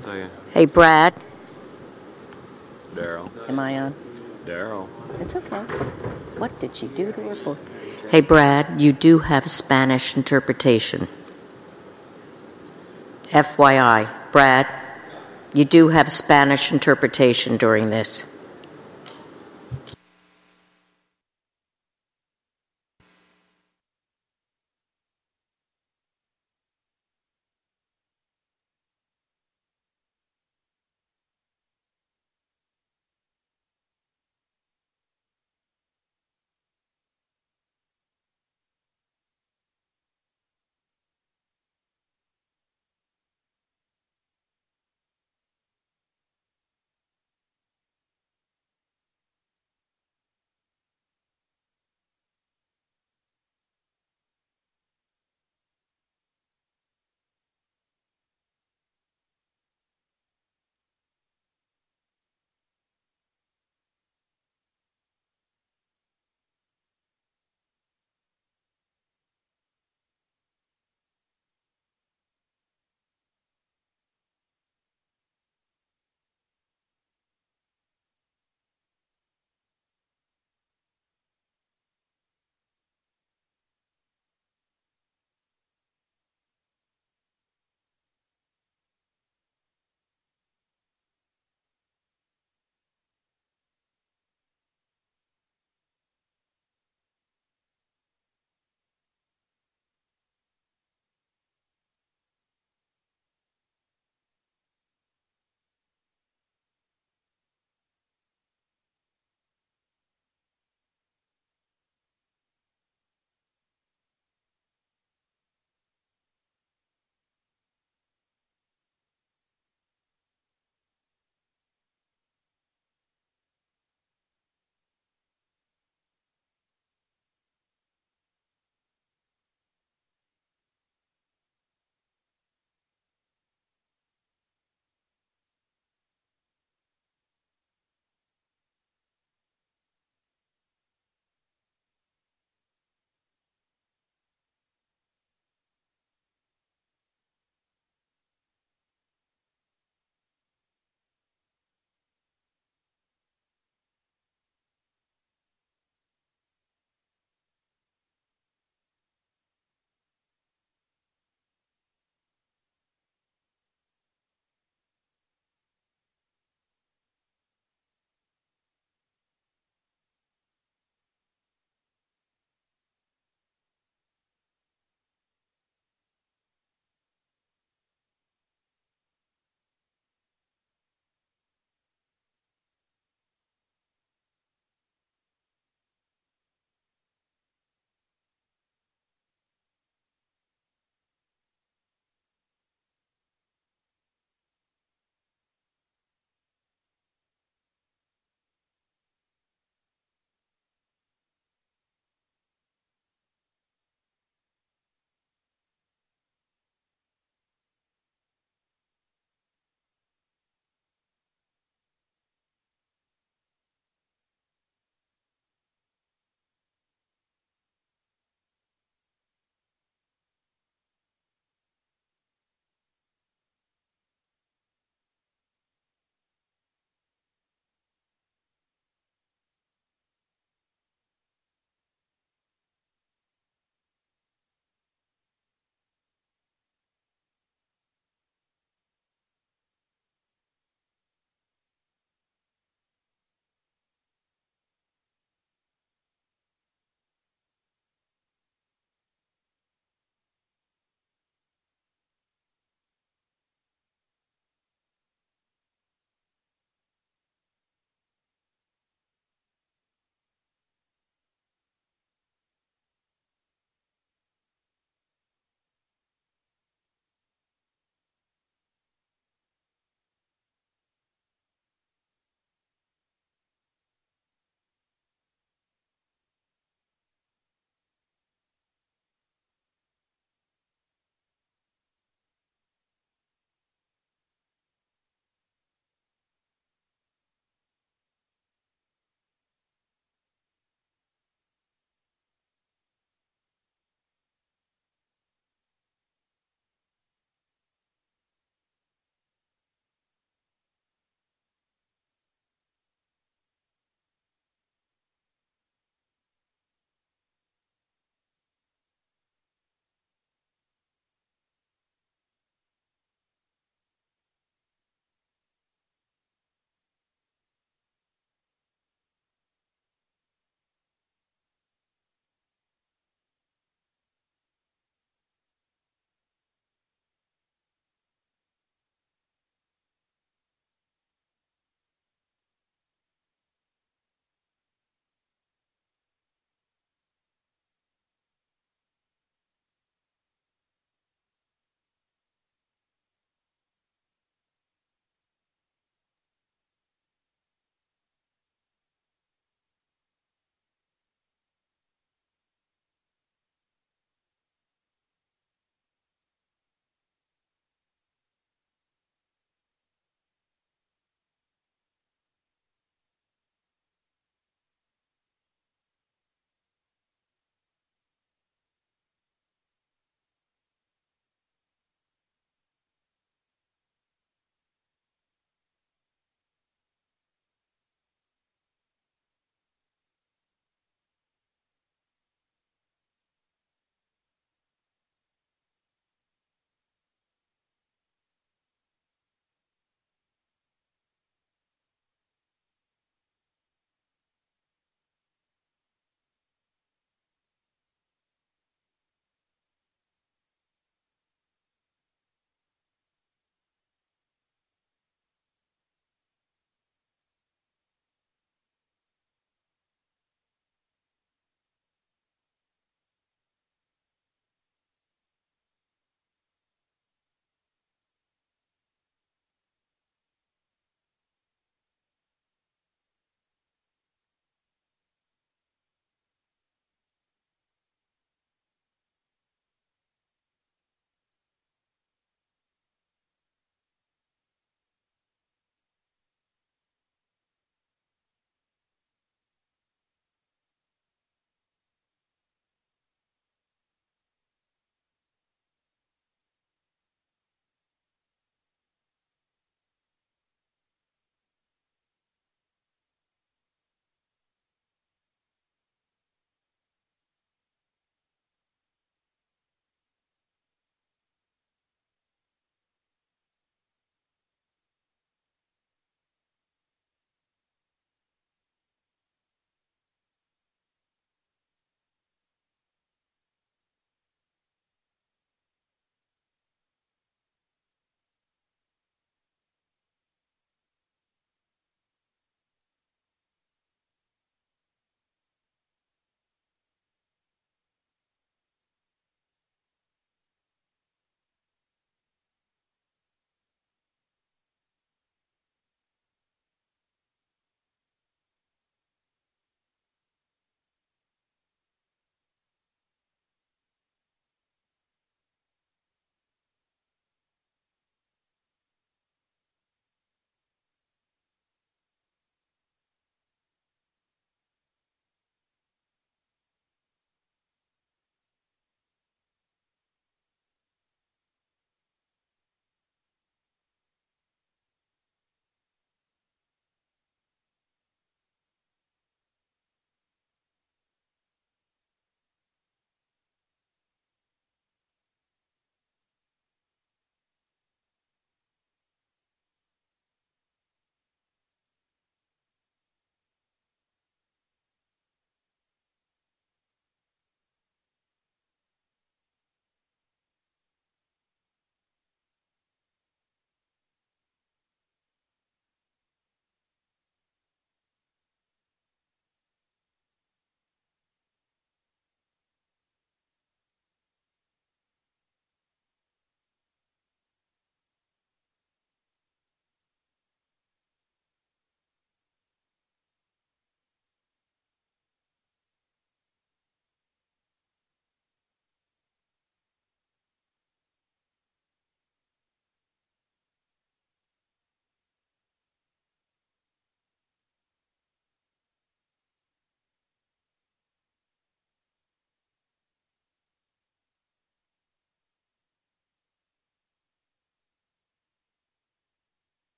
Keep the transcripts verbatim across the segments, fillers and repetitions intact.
tell you. Hey, Brad. Daryl. Am I on? Daryl. It's okay. What did she do to her foot? Hey, Brad, you do have Spanish interpretation. F Y I, Brad, you do have Spanish interpretation during this.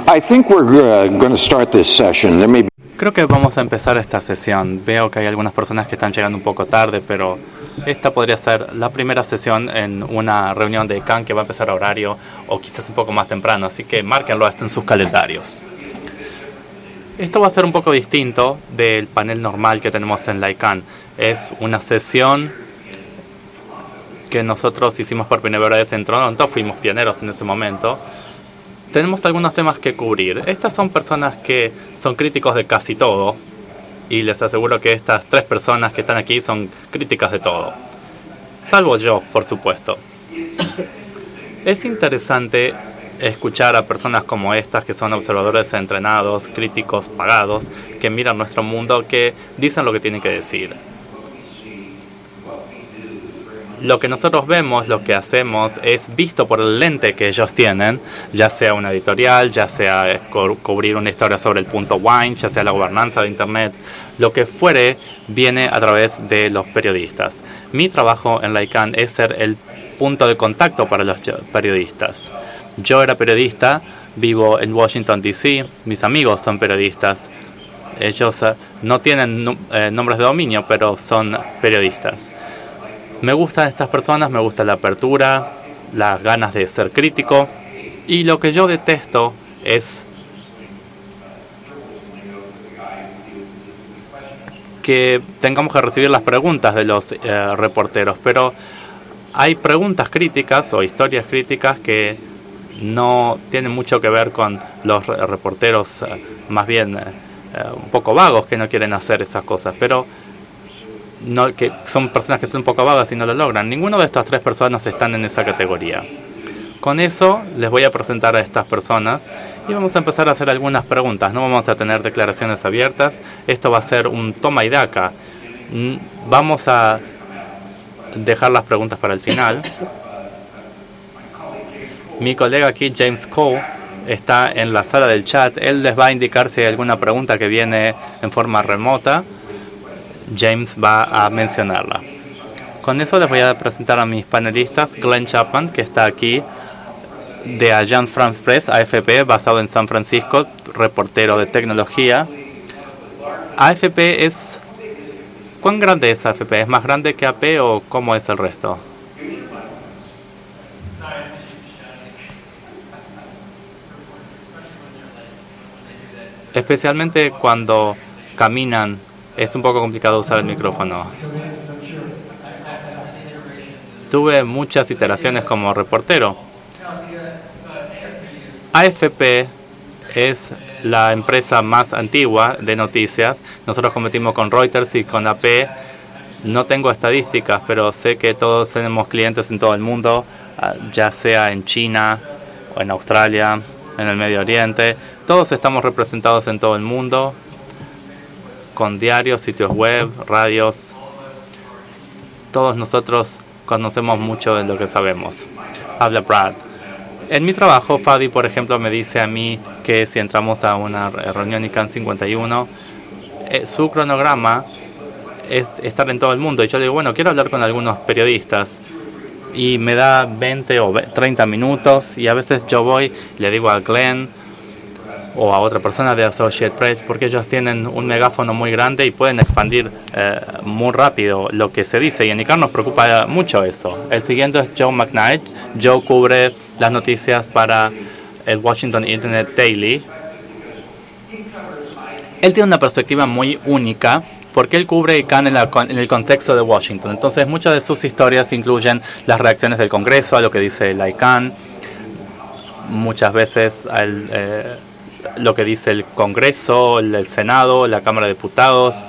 I think we're uh, going to start this session. There may be... Creo que vamos a empezar esta sesión. Veo que hay algunas personas que están llegando un poco tarde, pero esta podría ser la primera sesión en una reunión de I C A N que va a empezar a horario o quizás un poco más temprano, así que márquenlo esto en sus calendarios. Esto va a ser un poco distinto del panel normal que tenemos en la I C A N. Es una sesión que nosotros hicimos por primera vez en Toronto, fuimos pioneros en ese momento. Tenemos algunos temas que cubrir. Estas son personas que son críticos de casi todo, y les aseguro que estas tres personas que están aquí son críticas de todo. Salvo yo, por supuesto. Es interesante escuchar a personas como estas, que son observadores entrenados, críticos pagados, que miran nuestro mundo, que dicen lo que tienen que decir. Lo que nosotros vemos, lo que hacemos, es visto por el lente que ellos tienen, ya sea una editorial, ya sea cubrir una historia sobre el punto wine, ya sea la gobernanza de Internet, lo que fuere viene a través de los periodistas. Mi trabajo en la I C A N es ser el punto de contacto para los periodistas. Yo era periodista, vivo en Washington, D C, mis amigos son periodistas. Ellos uh, no tienen uh, nombres de dominio, pero son periodistas. Me gustan estas personas, me gusta la apertura, las ganas de ser crítico, y lo que yo detesto es que tengamos que recibir las preguntas de los eh, reporteros, pero hay preguntas críticas o historias críticas que no tienen mucho que ver con los reporteros, eh, más bien eh, un poco vagos, que no quieren hacer esas cosas, pero no, que son personas que son un poco vagas y no lo logran. Ninguno de estas tres personas están en esa categoría. Con eso les voy a presentar a estas personas y vamos a empezar a hacer algunas preguntas. No vamos a tener declaraciones abiertas. Esto va a ser un toma y daca. Vamos a dejar las preguntas para el final. Mi colega aquí, James Cole, está en la sala del chat. Él les va a indicar si hay alguna pregunta que viene en forma remota. James va a mencionarla. Con eso les voy a presentar a mis panelistas. Glenn Chapman, que está aquí, de Agence France Presse, A F P, basado en San Francisco, reportero de tecnología. A F P es... ¿Cuán grande es A F P? ¿Es más grande que A P o cómo es el resto? Especialmente cuando caminan, es un poco complicado usar el micrófono. Tuve muchas iteraciones como reportero. A F P es la empresa más antigua de noticias. Nosotros competimos con Reuters y con A P. No tengo estadísticas, pero sé que todos tenemos clientes en todo el mundo, ya sea en China o en Australia, en el Medio Oriente. Todos estamos representados en todo el mundo, con diarios, sitios web, radios. Todos nosotros conocemos mucho de lo que sabemos. Habla Brad. En mi trabajo, Fadi, por ejemplo, me dice a mí que si entramos a una reunión I C A N cincuenta y uno, eh, su cronograma es estar en todo el mundo. Y yo le digo, bueno, quiero hablar con algunos periodistas. Y me da veinte o treinta minutos. Y a veces yo voy, le digo a Glenn o a otra persona de Associated Press, porque ellos tienen un megáfono muy grande y pueden expandir eh, muy rápido lo que se dice, y en I C A N nos preocupa mucho eso. El siguiente es Joe McKnight. Joe cubre las noticias para el Washington Internet Daily. Él tiene una perspectiva muy única porque él cubre I C A N en, la, en el contexto de Washington. Entonces muchas de sus historias incluyen las reacciones del Congreso a lo que dice la I C A N, muchas veces al eh, lo que dice el Congreso, el, el Senado, la Cámara de Diputados.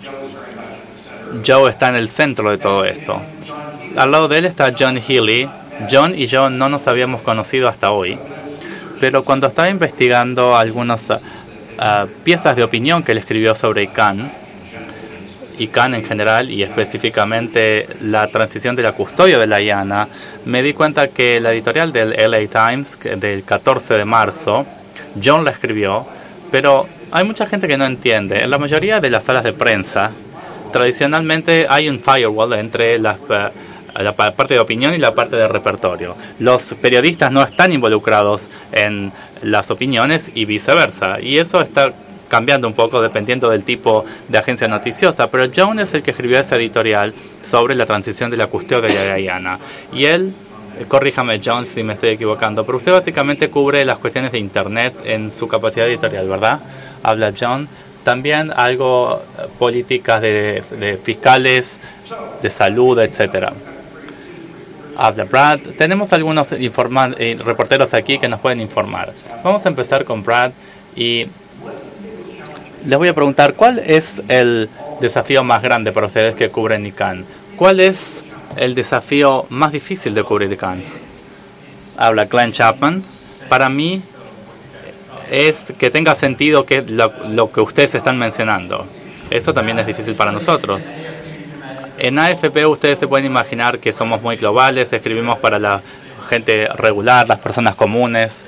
Joe está en el centro de todo esto. Al lado de él está John Healy. John y yo no nos habíamos conocido hasta hoy, pero cuando estaba investigando algunas uh, uh, piezas de opinión que él escribió sobre I C A N, I C A N en general y específicamente la transición de la custodia de la I A N A, me di cuenta que la editorial del L A Times del catorce de marzo, John la escribió, pero hay mucha gente que no entiende. En la mayoría de las salas de prensa, tradicionalmente hay un firewall entre las, uh, la parte de opinión y la parte de repertorio. Los periodistas no están involucrados en las opiniones y viceversa. Y eso está cambiando un poco dependiendo del tipo de agencia noticiosa. Pero John es el que escribió ese editorial sobre la transición de la custodia de Diana. Y él, corríjame John si me estoy equivocando, pero usted básicamente cubre las cuestiones de Internet en su capacidad editorial, ¿verdad? Habla John. También algo políticas de, de fiscales, de salud, etcétera. Habla Brad. Tenemos algunos informa- eh, reporteros aquí que nos pueden informar. Vamos a empezar con Brad y les voy a preguntar cuál es el desafío más grande para ustedes que cubren I C A N. ¿Cuál es el desafío más difícil de cubrir I C A N? Habla Glenn Chapman. Para mí es que tenga sentido que lo, lo que ustedes están mencionando. Eso también es difícil para nosotros. En A F P ustedes se pueden imaginar que somos muy globales, escribimos para la gente regular, las personas comunes.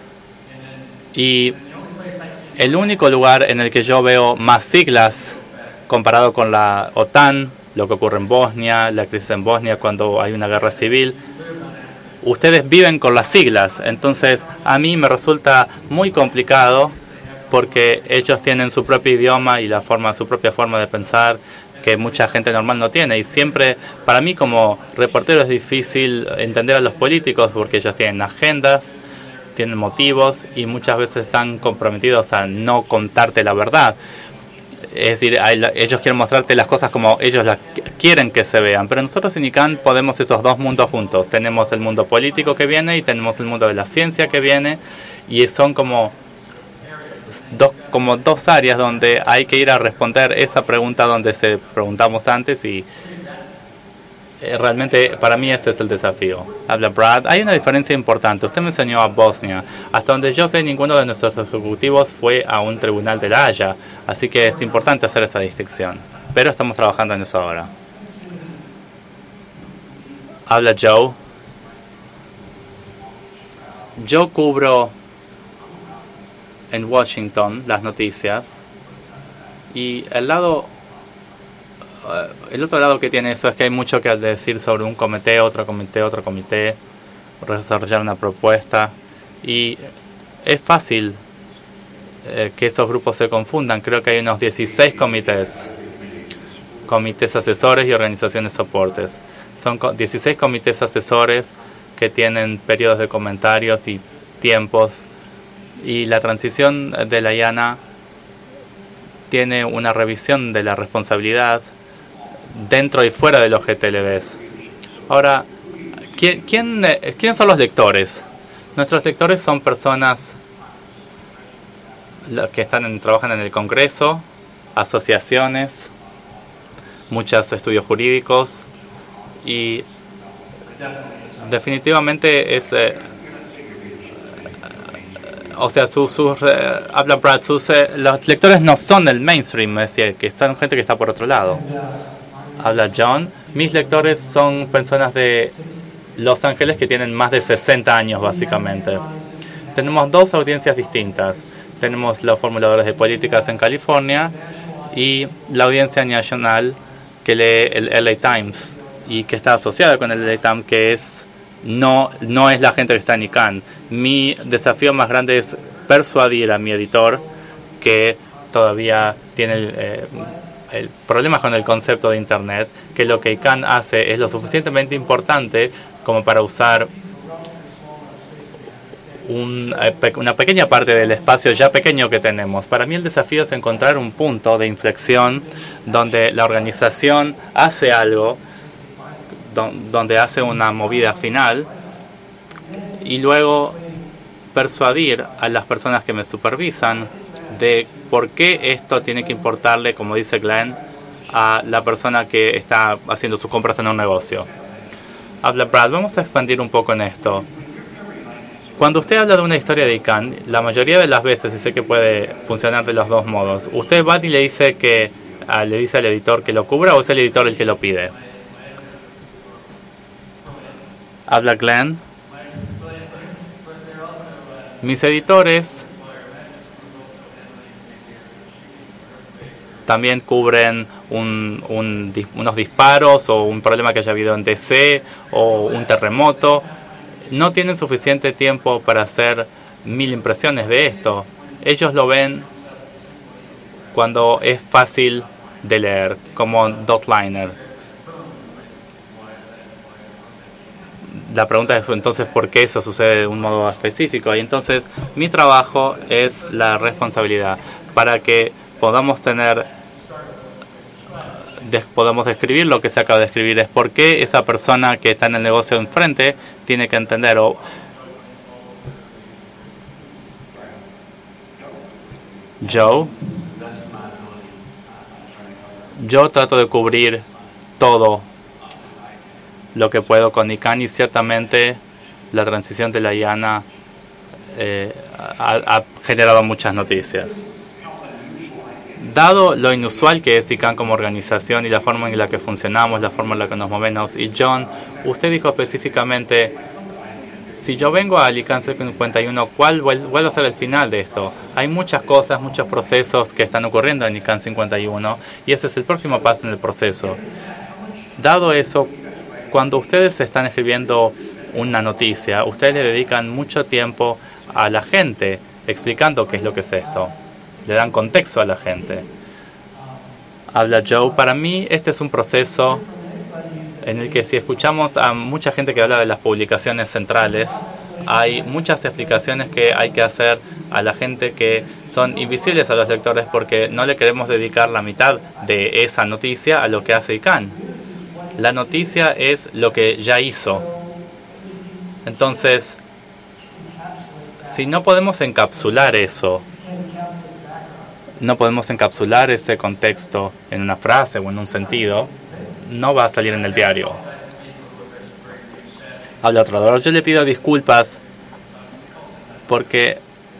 Y el único lugar en el que yo veo más siglas comparado con la OTAN, lo que ocurre en Bosnia, la crisis en Bosnia cuando hay una guerra civil, ustedes viven con las siglas. Entonces a mí me resulta muy complicado porque ellos tienen su propio idioma y la forma, su propia forma de pensar que mucha gente normal no tiene. Y siempre, para mí como reportero es difícil entender a los políticos porque ellos tienen agendas, tienen motivos y muchas veces están comprometidos a no contarte la verdad. Es decir, ellos quieren mostrarte las cosas como ellos las quieren que se vean. Pero nosotros en I C A N podemos esos dos mundos juntos. Tenemos el mundo político que viene y tenemos el mundo de la ciencia que viene. Y son como dos, como dos áreas donde hay que ir a responder esa pregunta donde se preguntamos antes. Y realmente para mí ese es el desafío. Habla Brad. Hay una diferencia importante. Usted mencionó a Bosnia. Hasta donde yo sé, ninguno de nuestros ejecutivos fue a un tribunal de La Haya. Así que es importante hacer esa distinción. Pero estamos trabajando en eso ahora. Habla Joe. Yo cubro en Washington las noticias. Y el lado... El otro lado que tiene eso es que hay mucho que decir sobre un comité, otro comité, otro comité, desarrollar una propuesta. Y es fácil eh, que esos grupos se confundan. Creo que hay unos dieciséis comités, comités asesores y organizaciones soportes. Son dieciséis comités asesores que tienen periodos de comentarios y tiempos. Y la transición de la I A N A tiene una revisión de la responsabilidad dentro y fuera de los G T L Ds. Ahora, ¿quién, quién, ¿quiénes son los lectores? Nuestros lectores son personas que están en, trabajan en el Congreso, asociaciones, muchos estudios jurídicos y definitivamente es... Eh, o sea, sus, sus eh, habla Brad, sus, eh, los lectores no son el mainstream, es decir, que están gente que está por otro lado. Habla John. Mis lectores son personas de Los Ángeles que tienen más de sesenta años, básicamente. Tenemos dos audiencias distintas. Tenemos los formuladores de políticas en California y la audiencia nacional que lee el L A Times y que está asociada con el L A Times, que es no, no es la gente que está en I C A N. Mi desafío más grande es persuadir a mi editor que todavía tiene el... Eh, el problema con el concepto de Internet, que lo que I C A N hace es lo suficientemente importante como para usar un, una pequeña parte del espacio ya pequeño que tenemos. Para mí el desafío es encontrar un punto de inflexión donde la organización hace algo, don, donde hace una movida final y luego persuadir a las personas que me supervisan de por qué esto tiene que importarle, como dice Glenn, a la persona que está haciendo sus compras en un negocio. Habla Brad, vamos a expandir un poco en esto. Cuando usted habla de una historia de I C A N, la mayoría de las veces, y sé que puede funcionar de los dos modos, usted va y le dice que a, le dice al editor que lo cubra o es el editor el que lo pide. Habla Glenn. Mis editores también cubren un, un, unos disparos o un problema que haya habido en D C o un terremoto. No tienen suficiente tiempo para hacer mil impresiones de esto. Ellos lo ven cuando es fácil de leer, como Dotliner. La pregunta es entonces por qué eso sucede de un modo específico. Y entonces mi trabajo es la responsabilidad para que podamos tener, des, podamos describir lo que se acaba de escribir. Es por qué esa persona que está en el negocio enfrente tiene que entender. O, Joe, yo trato de cubrir todo lo que puedo con I CANN, y ciertamente la transición de la I A N A eh, ha, ha generado muchas noticias. Dado lo inusual que es I CANN como organización y la forma en la que funcionamos, la forma en la que nos movemos, y John, usted dijo específicamente, si yo vengo a I CANN cincuenta y uno, ¿cuál vuelve a ser el final de esto? Hay muchas cosas, muchos procesos que están ocurriendo en I CANN cincuenta y uno, y ese es el próximo paso en el proceso. Dado eso, cuando ustedes están escribiendo una noticia, ustedes le dedican mucho tiempo a la gente explicando qué es lo que es esto. Le dan contexto a la gente. Habla Joe. Para mí este es un proceso en el que si escuchamos a mucha gente que habla de las publicaciones centrales, hay muchas explicaciones que hay que hacer a la gente que son invisibles a los lectores porque no le queremos dedicar la mitad de esa noticia a lo que hace I CANN. La noticia es lo que ya hizo. Entonces, si no podemos encapsular eso, no podemos encapsular ese contexto en una frase o en un sentido, no va a salir en el diario. Habla otro orador. Yo le pido disculpas porque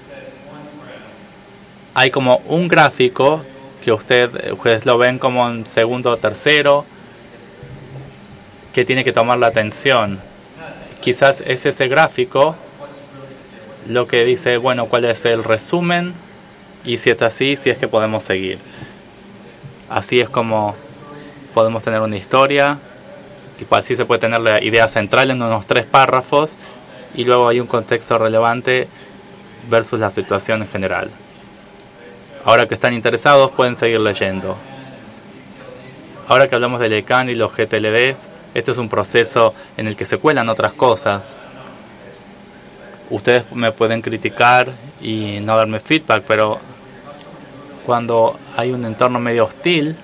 hay como un gráfico que usted, ustedes lo ven como en segundo o tercero, que tiene que tomar la atención. Quizás es ese gráfico lo que dice, bueno, cuál es el resumen, y si es así, si es que podemos seguir. Así es como podemos tener una historia, que así se puede tener la idea central en unos tres párrafos, y luego hay un contexto relevante versus la situación en general. Ahora que están interesados, pueden seguir leyendo. Ahora que hablamos del I CANN y los G T L Ds, este es un proceso en el que se cuelan otras cosas. Ustedes me pueden criticar y no darme feedback, pero cuando hay un entorno medio hostil,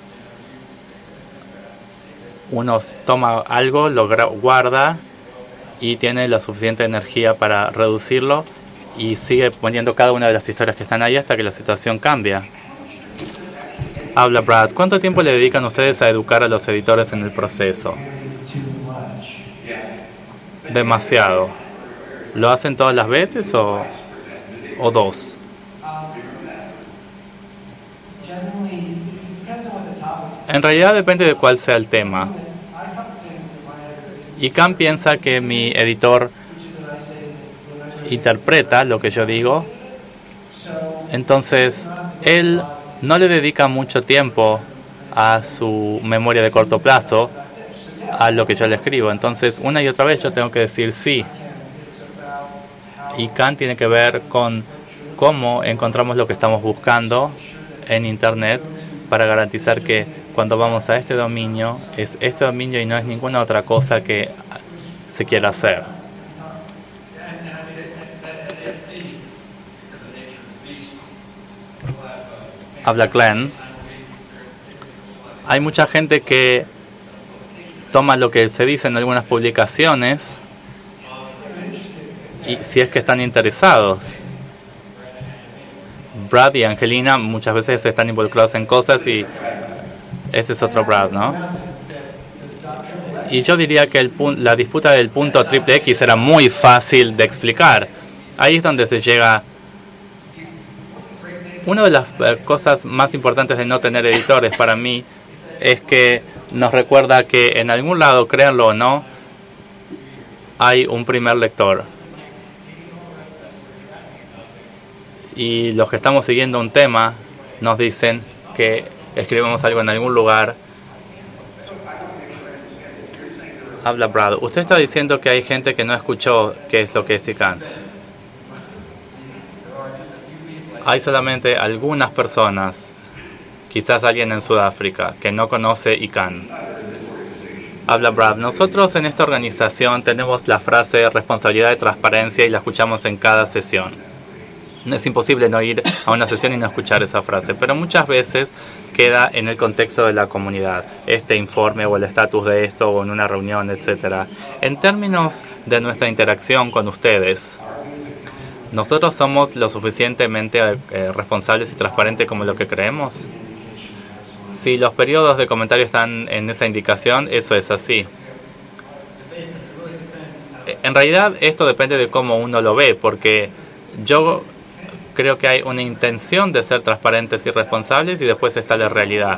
uno toma algo, lo guarda y tiene la suficiente energía para reducirlo y sigue poniendo cada una de las historias que están ahí hasta que la situación cambia. Habla Brad. ¿Cuánto tiempo le dedican ustedes a educar a los editores en el proceso? Demasiado. ¿Lo hacen todas las veces o, o dos? En realidad depende de cuál sea el tema. I CANN piensa que mi editor interpreta lo que yo digo, entonces él no le dedica mucho tiempo a su memoria de corto plazo, a lo que yo le escribo. Entonces, una y otra vez yo tengo que decir sí. Y CANN tiene que ver con cómo encontramos lo que estamos buscando en Internet para garantizar que cuando vamos a este dominio, es este dominio y no es ninguna otra cosa que se quiera hacer. Habla Glenn. Hay mucha gente que toma lo que se dice en algunas publicaciones y si es que están interesados. Brad y Angelina muchas veces están involucrados en cosas y ese es otro Brad, ¿no? Y yo diría que el la disputa del punto triple X era muy fácil de explicar. Ahí es donde se llega. Una de las cosas más importantes de no tener editores para mí es que nos recuerda que en algún lado, créanlo o no, hay un primer lector. Y los que estamos siguiendo un tema nos dicen que escribimos algo en algún lugar. Habla Brad. Usted está diciendo que hay gente que no escuchó qué es lo que es I C A N S. Hay solamente algunas personas, quizás alguien en Sudáfrica, que no conoce I C A N. Habla Brad. Nosotros en esta organización tenemos la frase responsabilidad de transparencia y la escuchamos en cada sesión. No es imposible no ir a una sesión y no escuchar esa frase, pero muchas veces queda en el contexto de la comunidad, este informe o el estatus de esto o en una reunión, etcétera. En términos de nuestra interacción con ustedes, ¿nosotros somos lo suficientemente eh, responsables y transparentes como lo que creemos? Si los periodos de comentario están en esa indicación, eso es así. En realidad esto depende de cómo uno lo ve, porque yo creo que hay una intención de ser transparentes y responsables y después está la realidad.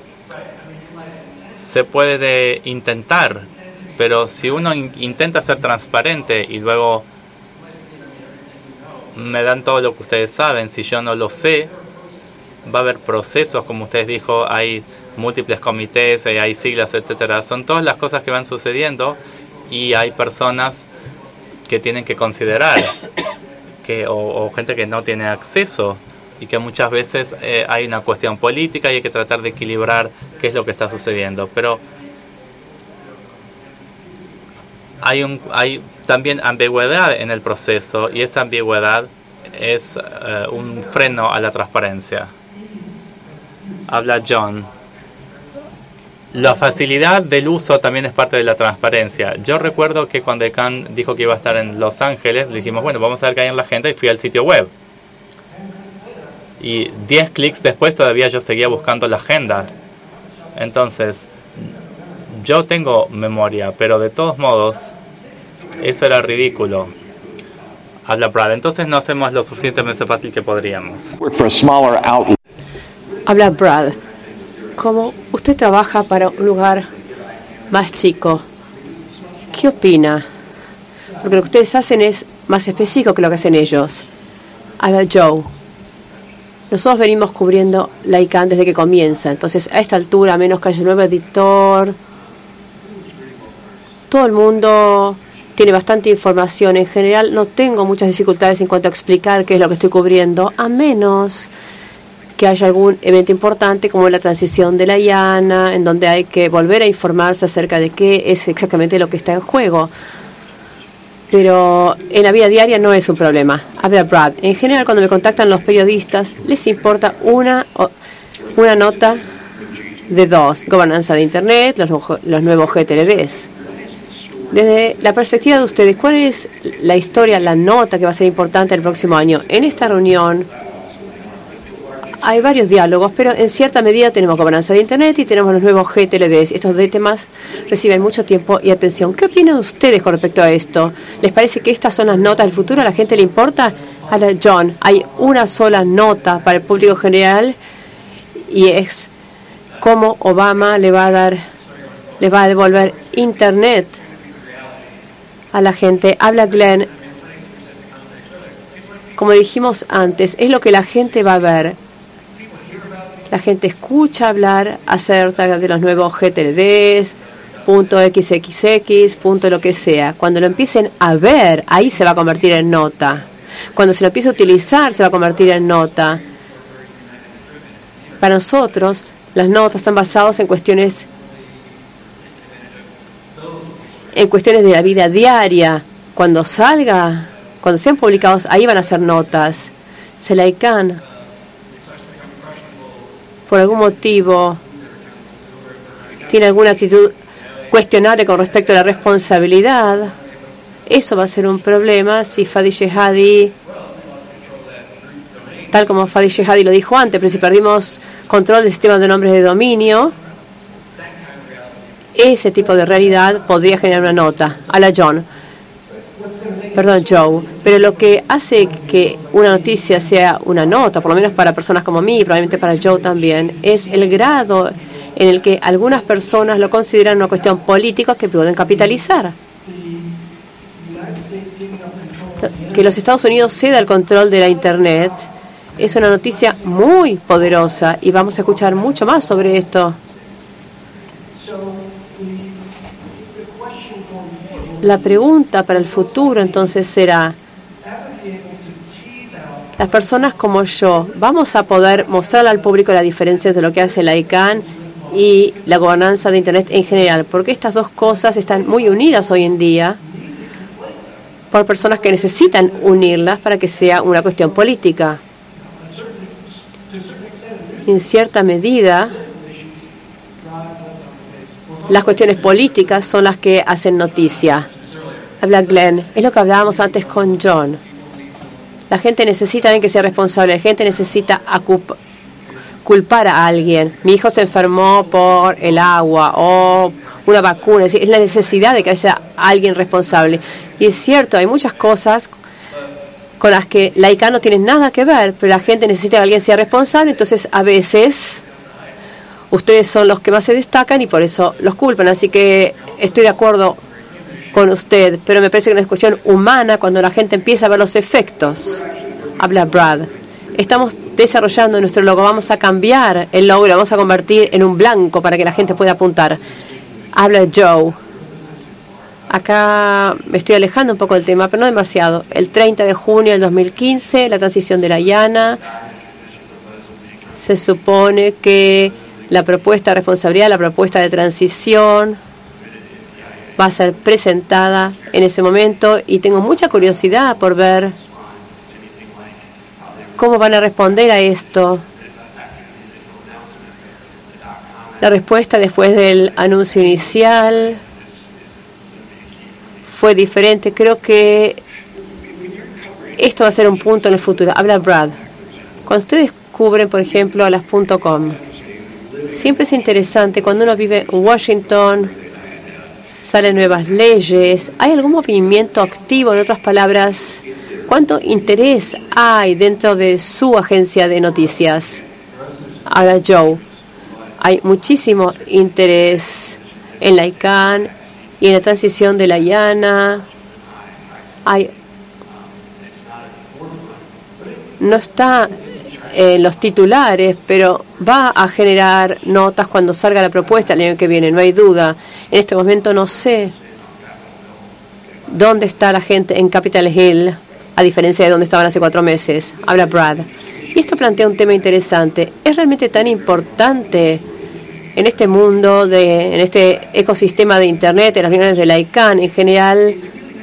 Se puede intentar, pero si uno in- intenta ser transparente y luego me dan todo lo que ustedes saben, si yo no lo sé, va a haber procesos, como ustedes dijo, hay múltiples comités, hay siglas, etcétera. Son todas las cosas que van sucediendo y hay personas que tienen que considerar que o, o gente que no tiene acceso y que muchas veces eh, hay una cuestión política y hay que tratar de equilibrar qué es lo que está sucediendo. Pero hay un hay también ambigüedad en el proceso y esa ambigüedad es eh, un freno a la transparencia. Habla John. La facilidad del uso también es parte de la transparencia. Yo recuerdo que cuando I C A N dijo que iba a estar en Los Ángeles, le dijimos, bueno, vamos a ver qué hay en la agenda, y fui al sitio web. Y diez clics después todavía yo seguía buscando la agenda. Entonces, yo tengo memoria, pero de todos modos, eso era ridículo. Habla Brad. Entonces no hacemos lo suficientemente fácil que podríamos. Work for a smaller outlet. Habla Brad. Como usted trabaja para un lugar más chico, ¿qué opina? Porque lo que ustedes hacen es más específico que lo que hacen ellos. Habla Joe. Nosotros venimos cubriendo la I C A N desde que comienza. Entonces, a esta altura, a menos que haya un nuevo editor, todo el mundo tiene bastante información. En general, no tengo muchas dificultades en cuanto a explicar qué es lo que estoy cubriendo, a menos que haya algún evento importante como la transición de la I A N A, en donde hay que volver a informarse acerca de qué es exactamente lo que está en juego. Pero en la vida diaria no es un problema. Habla Brad. En general, cuando me contactan los periodistas, les importa una, una nota de dos. Gobernanza de Internet, los, los nuevos G T L Ds. Desde la perspectiva de ustedes, ¿cuál es la historia, la nota que va a ser importante el próximo año? En esta reunión hay varios diálogos, pero en cierta medida tenemos gobernanza de Internet y tenemos los nuevos G T L Ds. Estos dos temas reciben mucho tiempo y atención. ¿Qué opinan ustedes con respecto a esto? ¿Les parece que estas son las notas del futuro? ¿A la gente le importa? A la John, hay una sola nota para el público general y es cómo Obama le va a dar, le va a devolver Internet a la gente. Habla Glenn. Como dijimos antes, es lo que la gente va a ver. La gente escucha hablar acerca de los nuevos G T L Ds, punto .xxx, punto lo que sea. Cuando lo empiecen a ver, ahí se va a convertir en nota. Cuando se lo empiece a utilizar, se va a convertir en nota. Para nosotros, las notas están basadas en cuestiones, en cuestiones de la vida diaria. Cuando salga, cuando sean publicados, ahí van a ser notas. Se la I C A N, por algún motivo, tiene alguna actitud cuestionable con respecto a la responsabilidad, eso va a ser un problema si Fadi Shehadi, tal como Fadi Shehadi lo dijo antes, pero si perdimos control del sistema de nombres de dominio, ese tipo de realidad podría generar una nota. A la John. Perdón, Joe, pero lo que hace que una noticia sea una nota, por lo menos para personas como mí y probablemente para Joe también, es el grado en el que algunas personas lo consideran una cuestión política que pueden capitalizar. Que los Estados Unidos ceda el control de la Internet es una noticia muy poderosa y vamos a escuchar mucho más sobre esto. La pregunta para el futuro entonces será, las personas como yo, ¿vamos a poder mostrar al público la diferencia entre lo que hace la ICANN y la gobernanza de Internet en general? Porque estas dos cosas están muy unidas hoy en día por personas que necesitan unirlas para que sea una cuestión política. En cierta medida, las cuestiones políticas son las que hacen noticia. Habla Glenn. Es lo que hablábamos antes con John. La gente necesita alguien que sea responsable. La gente necesita culpar a alguien. Mi hijo se enfermó por el agua o una vacuna. Es decir, es la necesidad de que haya alguien responsable. Y es cierto, hay muchas cosas con las que la ICANN no tiene nada que ver, pero la gente necesita que alguien sea responsable. Entonces, a veces, ustedes son los que más se destacan y por eso los culpan. Así que estoy de acuerdo con usted, pero me parece que es una cuestión humana cuando la gente empieza a ver los efectos. Habla Brad. Estamos desarrollando nuestro logo. Vamos a cambiar el logo y lo vamos a convertir en un blanco para que la gente pueda apuntar. Habla Joe. Acá me estoy alejando un poco del tema, pero no demasiado. El treinta de junio del dos mil quince, la transición de la IANA. Se supone que la propuesta de responsabilidad, la propuesta de transición va a ser presentada en ese momento y tengo mucha curiosidad por ver cómo van a responder a esto. La respuesta después del anuncio inicial fue diferente. Creo que esto va a ser un punto en el futuro. Habla Brad. Cuando ustedes cubren, por ejemplo, a las .com, siempre es interesante cuando uno vive en Washington, salen nuevas leyes, ¿hay algún movimiento activo? En otras palabras, ¿cuánto interés hay dentro de su agencia de noticias? Ahora Joe, hay muchísimo interés en la ICANN y en la transición de la IANA. Hay, no está en los titulares, pero va a generar notas cuando salga la propuesta el año que viene, no hay duda. En este momento no sé dónde está la gente en Capitol Hill, a diferencia de dónde estaban hace cuatro meses. Habla Brad. Y esto plantea un tema interesante. ¿Es realmente tan importante en este mundo, de, en este ecosistema de Internet, en las reuniones de la ICANN en general?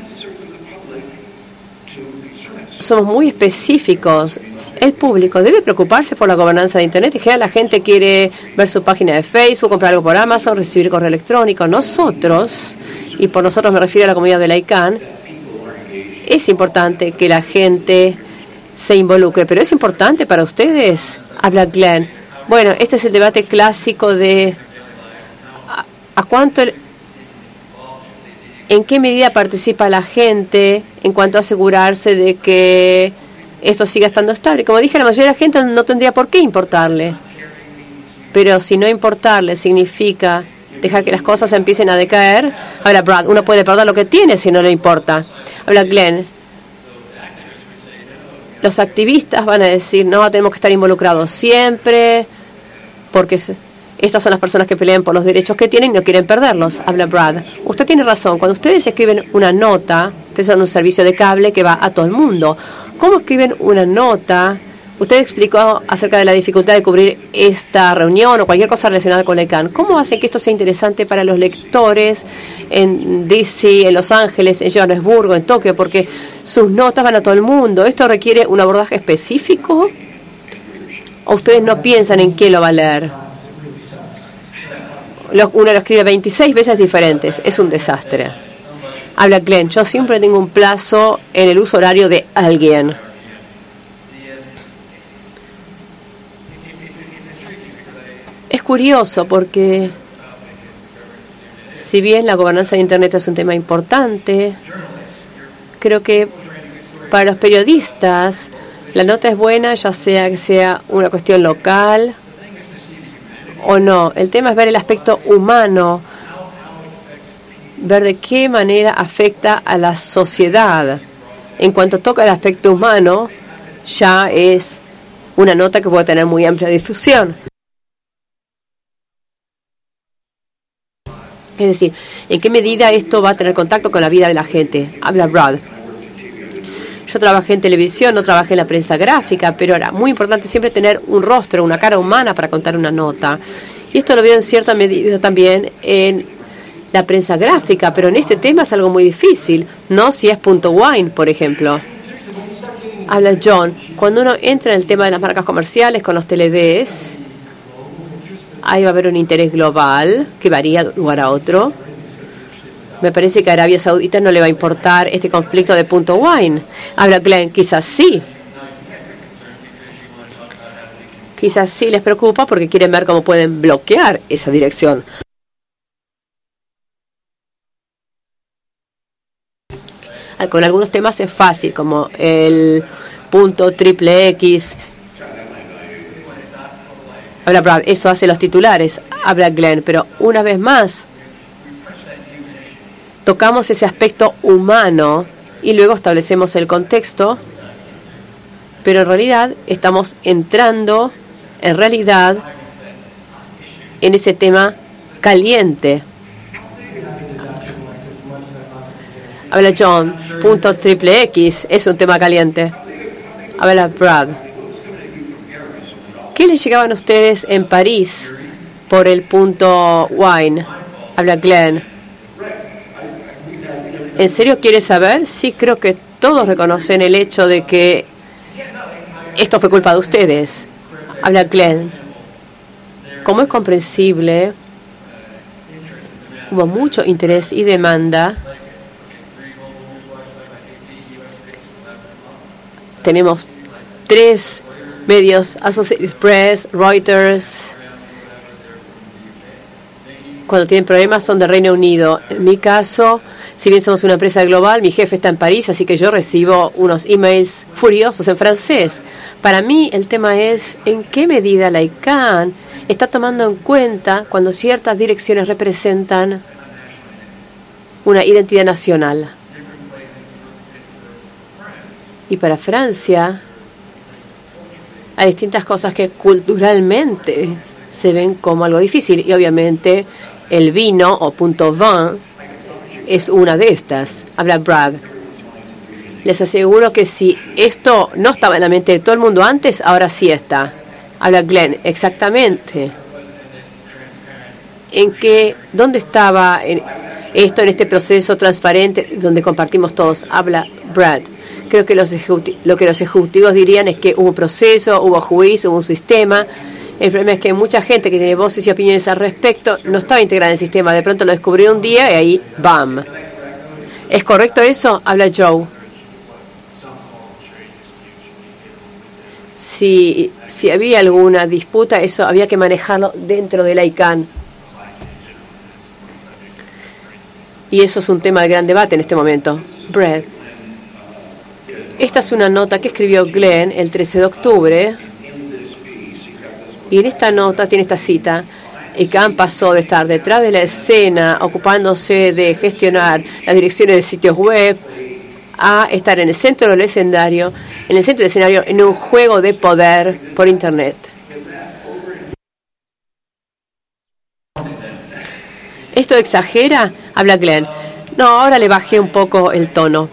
Somos muy específicos. El público debe preocuparse por la gobernanza de Internet. En general, la gente quiere ver su página de Facebook, comprar algo por Amazon, recibir correo electrónico. Nosotros, y por nosotros me refiero a la comunidad de la ICANN, es importante que la gente se involucre. ¿Pero es importante para ustedes? Habla Glenn. Bueno, este es el debate clásico de a, a cuánto, en qué medida participa la gente en cuanto a asegurarse de que esto siga estando estable. Como dije, la mayoría de la gente no tendría por qué importarle. Pero si no importarle significa dejar que las cosas empiecen a decaer. Ahora, Brad, uno puede perder lo que tiene si no le importa. Habla Glenn. Los activistas van a decir, no, tenemos que estar involucrados siempre, porque estas son las personas que pelean por los derechos que tienen y no quieren perderlos. Habla Brad. Usted tiene razón. Cuando ustedes escriben una nota, ustedes son un servicio de cable que va a todo el mundo. ¿Cómo escriben una nota? Usted explicó acerca de la dificultad de cubrir esta reunión o cualquier cosa relacionada con la ICANN. ¿Cómo hacen que esto sea interesante para los lectores en D C, en Los Ángeles, en Johannesburgo, en Tokio? Porque sus notas van a todo el mundo. ¿Esto requiere un abordaje específico? ¿O ustedes no piensan en quién lo va a leer? Uno lo escribe veintiséis veces diferentes. Es un desastre. Habla Glenn. Yo siempre tengo un plazo en el uso horario de alguien. Es curioso porque si bien la gobernanza de Internet es un tema importante, creo que para los periodistas la nota es buena, ya sea que sea una cuestión local o no. El tema es ver el aspecto humano, ver de qué manera afecta a la sociedad. En cuanto toca el aspecto humano, ya es una nota que puede tener muy amplia difusión. Es decir, ¿en qué medida esto va a tener contacto con la vida de la gente? Habla Brad. Yo trabajé en televisión, no trabajé en la prensa gráfica, pero era muy importante siempre tener un rostro, una cara humana para contar una nota. Y esto lo veo en cierta medida también en la prensa gráfica, pero en este tema es algo muy difícil, no si es punto wine, por ejemplo. Habla John, cuando uno entra en el tema de las marcas comerciales con los T L Ds, ahí va a haber un interés global que varía de un lugar a otro. Me parece que a Arabia Saudita no le va a importar este conflicto de punto wine. Habla Glenn, quizás sí. Quizás sí les preocupa porque quieren ver cómo pueden bloquear esa dirección. Con algunos temas es fácil, como el punto triple X. Habla Brad, eso hace los titulares. Habla Glenn, pero una vez más, tocamos ese aspecto humano y luego establecemos el contexto, pero en realidad estamos entrando, en realidad, en ese tema caliente. Habla John, punto triple X es un tema caliente. Habla Brad. ¿Qué les llegaban a ustedes en París por el punto wine? Habla Glenn. ¿En serio quiere saber? Sí, creo que todos reconocen el hecho de que esto fue culpa de ustedes. Habla Glenn. Como es comprensible, hubo mucho interés y demanda. Tenemos tres medios, Associated Press, Reuters. Cuando tienen problemas son de Reino Unido. En mi caso, si bien somos una empresa global, mi jefe está en París, así que yo recibo unos emails furiosos en francés. Para mí el tema es en qué medida la I C A N está tomando en cuenta cuando ciertas direcciones representan una identidad nacional. Y para Francia hay distintas cosas que culturalmente se ven como algo difícil. Y obviamente el vino o punto vin es una de estas. Habla Brad. Les aseguro que si esto no estaba en la mente de todo el mundo antes, ahora sí está. Habla Glenn. Exactamente. ¿En qué? ¿Dónde estaba en esto en este proceso transparente donde compartimos todos? Habla Brad. Creo que los lo que los ejecutivos dirían es que hubo un proceso, hubo juicio, hubo un sistema. El problema es que mucha gente que tiene voces y opiniones al respecto no estaba integrada en el sistema. De pronto lo descubrió un día y ahí, ¡bam! ¿Es correcto eso? Habla Joe. Si, si había alguna disputa, eso había que manejarlo dentro de la I C A N. Y eso es un tema de gran debate en este momento. Brad. Esta es una nota que escribió Glenn el trece de octubre. Y en esta nota tiene esta cita. I C A N pasó de estar detrás de la escena, ocupándose de gestionar las direcciones de sitios web, a estar en el centro del escenario, en el centro del escenario, en un juego de poder por Internet. ¿Esto exagera? Habla Glenn. No, ahora le bajé un poco el tono.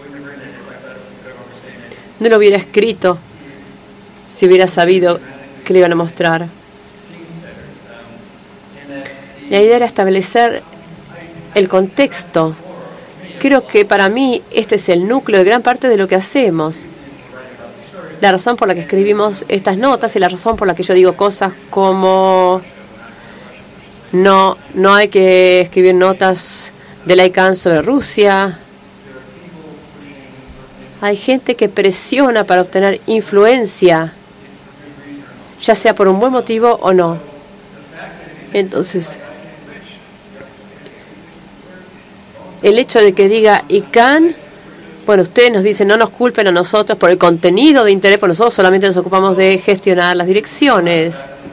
No lo hubiera escrito si hubiera sabido que le iban a mostrar. La idea era establecer el contexto. Creo que para mí este es el núcleo de gran parte de lo que hacemos. La razón por la que escribimos estas notas y la razón por la que yo digo cosas como no, no hay que escribir notas de la I C A N sobre Rusia. Hay gente que presiona para obtener influencia, ya sea por un buen motivo o no. Entonces, el hecho de que diga I C A N, bueno, ustedes nos dicen, no nos culpen a nosotros por el contenido de interés, porque nosotros solamente nos ocupamos de gestionar las direcciones.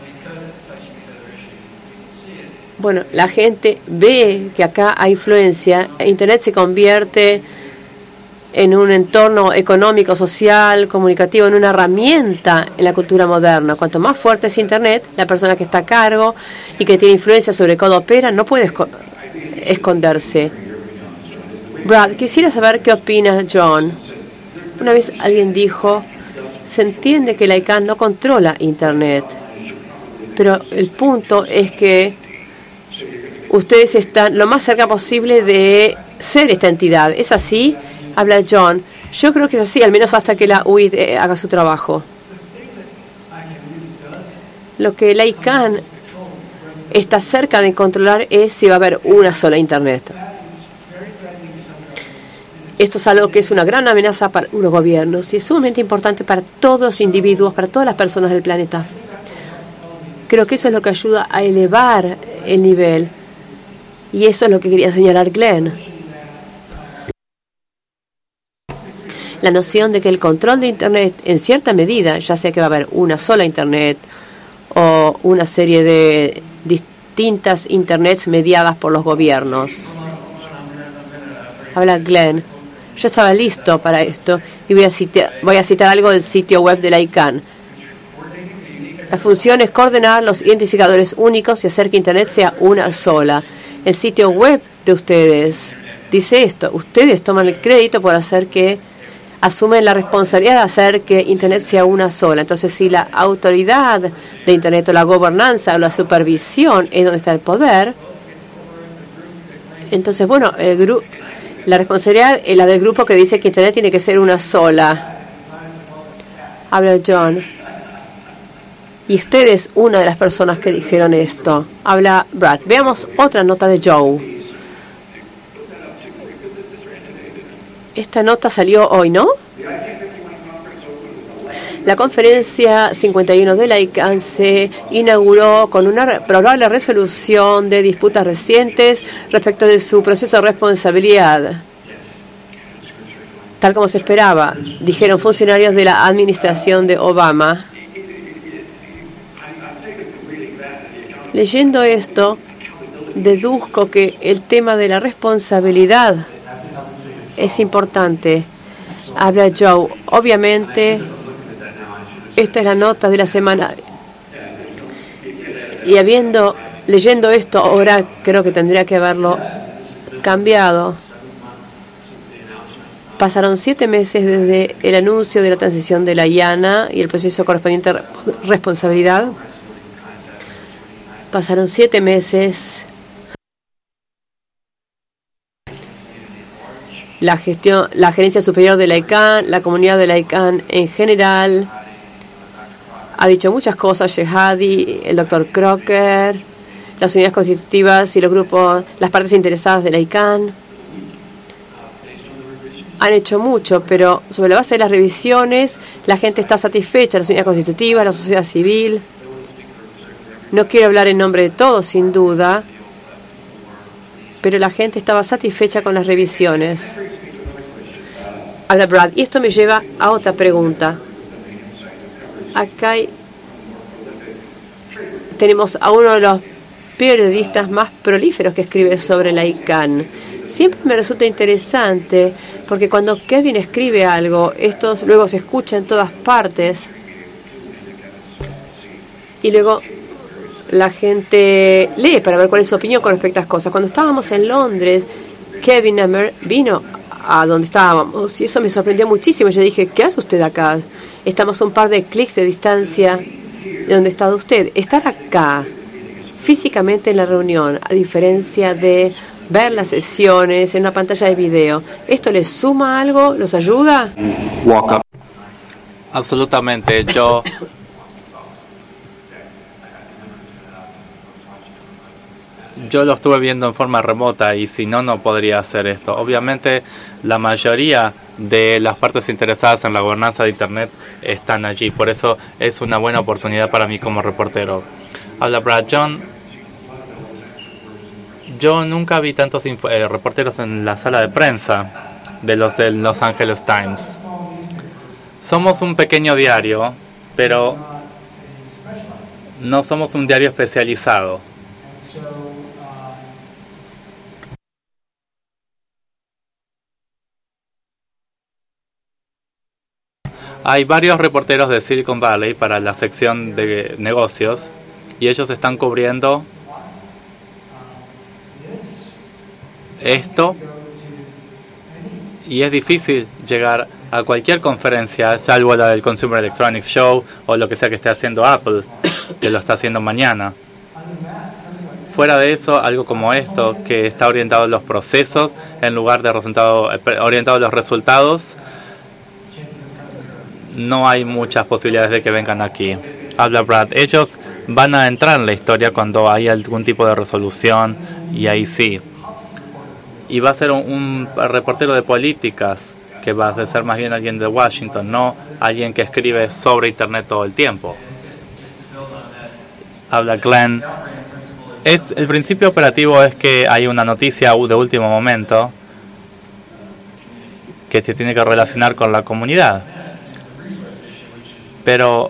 Bueno, la gente ve que acá hay influencia, Internet se convierte en un entorno económico, social, comunicativo, en una herramienta en la cultura moderna. Cuanto más fuerte es Internet, la persona que está a cargo y que tiene influencia sobre cómo opera no puede esco- esconderse. Brad, quisiera saber qué opina John. Una vez alguien dijo, se entiende que la I C A N no controla Internet, pero el punto es que ustedes están lo más cerca posible de ser esta entidad. ¿Es así? Habla John. Yo creo que es así, al menos hasta que la U I T haga su trabajo. Lo que la I C A N está cerca de controlar es si va a haber una sola Internet. Esto es algo que es una gran amenaza para los gobiernos y es sumamente importante para todos los individuos, para todas las personas del planeta. Creo que eso es lo que ayuda a elevar el nivel. Y eso es lo que quería señalar Glenn. La noción de que el control de Internet, en cierta medida, ya sea que va a haber una sola Internet o una serie de distintas Internets mediadas por los gobiernos. Habla Glenn. Yo estaba listo para esto y voy a citar, voy a citar algo del sitio web de la I C A N. La función es coordinar los identificadores únicos y hacer que Internet sea una sola. El sitio web de ustedes dice esto. Ustedes toman el crédito por hacer que asumen la responsabilidad de hacer que Internet sea una sola. Entonces, si la autoridad de Internet o la gobernanza o la supervisión es donde está el poder, entonces, bueno, el gru- la responsabilidad es la del grupo que dice que Internet tiene que ser una sola. Habla John. Y usted es una de las personas que dijeron esto. Habla Brad. Veamos otra nota de Joe. Esta nota salió hoy, ¿no? La conferencia cincuenta y uno de la I C A N se inauguró con una probable resolución de disputas recientes respecto de su proceso de responsabilidad. Tal como se esperaba, dijeron funcionarios de la administración de Obama. Leyendo esto, deduzco que el tema de la responsabilidad es importante. Habla Joe. Obviamente, esta es la nota de la semana. Y habiendo, leyendo esto, ahora creo que tendría que haberlo cambiado. Pasaron siete meses desde el anuncio de la transición de la I A N A y el proceso correspondiente a responsabilidad. Pasaron siete meses. La gestión, la gerencia superior de la I C A N, la comunidad de la I C A N en general, ha dicho muchas cosas. Shehadi, el doctor Crocker, las unidades constitutivas y los grupos, las partes interesadas de la I C A N han hecho mucho, pero sobre la base de las revisiones, la gente está satisfecha, las unidades constitutivas, la sociedad civil. No quiero hablar en nombre de todos, sin duda, pero la gente estaba satisfecha con las revisiones. Habla Brad, y esto me lleva a otra pregunta. Acá hay, tenemos a uno de los periodistas más prolíferos que escribe sobre la I C A N. Siempre me resulta interesante, porque cuando Kevin escribe algo, esto luego se escucha en todas partes, y luego la gente lee para ver cuál es su opinión con respecto a estas cosas. Cuando estábamos en Londres, Kevin Emmer vino a donde estábamos y eso me sorprendió muchísimo. Yo dije, ¿qué hace usted acá? Estamos a un par de clics de distancia de donde está usted. Estar acá, físicamente en la reunión, a diferencia de ver las sesiones en una pantalla de video, ¿esto les suma algo? ¿Los ayuda? Walk up. Absolutamente. Yo Yo lo estuve viendo en forma remota y si no, no podría hacer esto. Obviamente, la mayoría de las partes interesadas en la gobernanza de Internet están allí. Por eso es una buena oportunidad para mí como reportero. Habla Brad. John. Yo nunca vi tantos eh, reporteros en la sala de prensa de los del Los Angeles Times. Somos un pequeño diario, pero no somos un diario especializado. Hay varios reporteros de Silicon Valley para la sección de negocios y ellos están cubriendo esto y es difícil llegar a cualquier conferencia, salvo la del Consumer Electronics Show o lo que sea que esté haciendo Apple, que lo está haciendo mañana. Fuera de eso, algo como esto, que está orientado a los procesos en lugar de resultado, orientado a los resultados, no hay muchas posibilidades de que vengan aquí. Habla Brad. Ellos van a entrar en la historia cuando hay algún tipo de resolución y ahí sí. Y va a ser un, un reportero de políticas que va a ser más bien alguien de Washington, no alguien que escribe sobre Internet todo el tiempo. Habla Glenn. Es, el principio operativo es que hay una noticia de último momento que se tiene que relacionar con la comunidad. Pero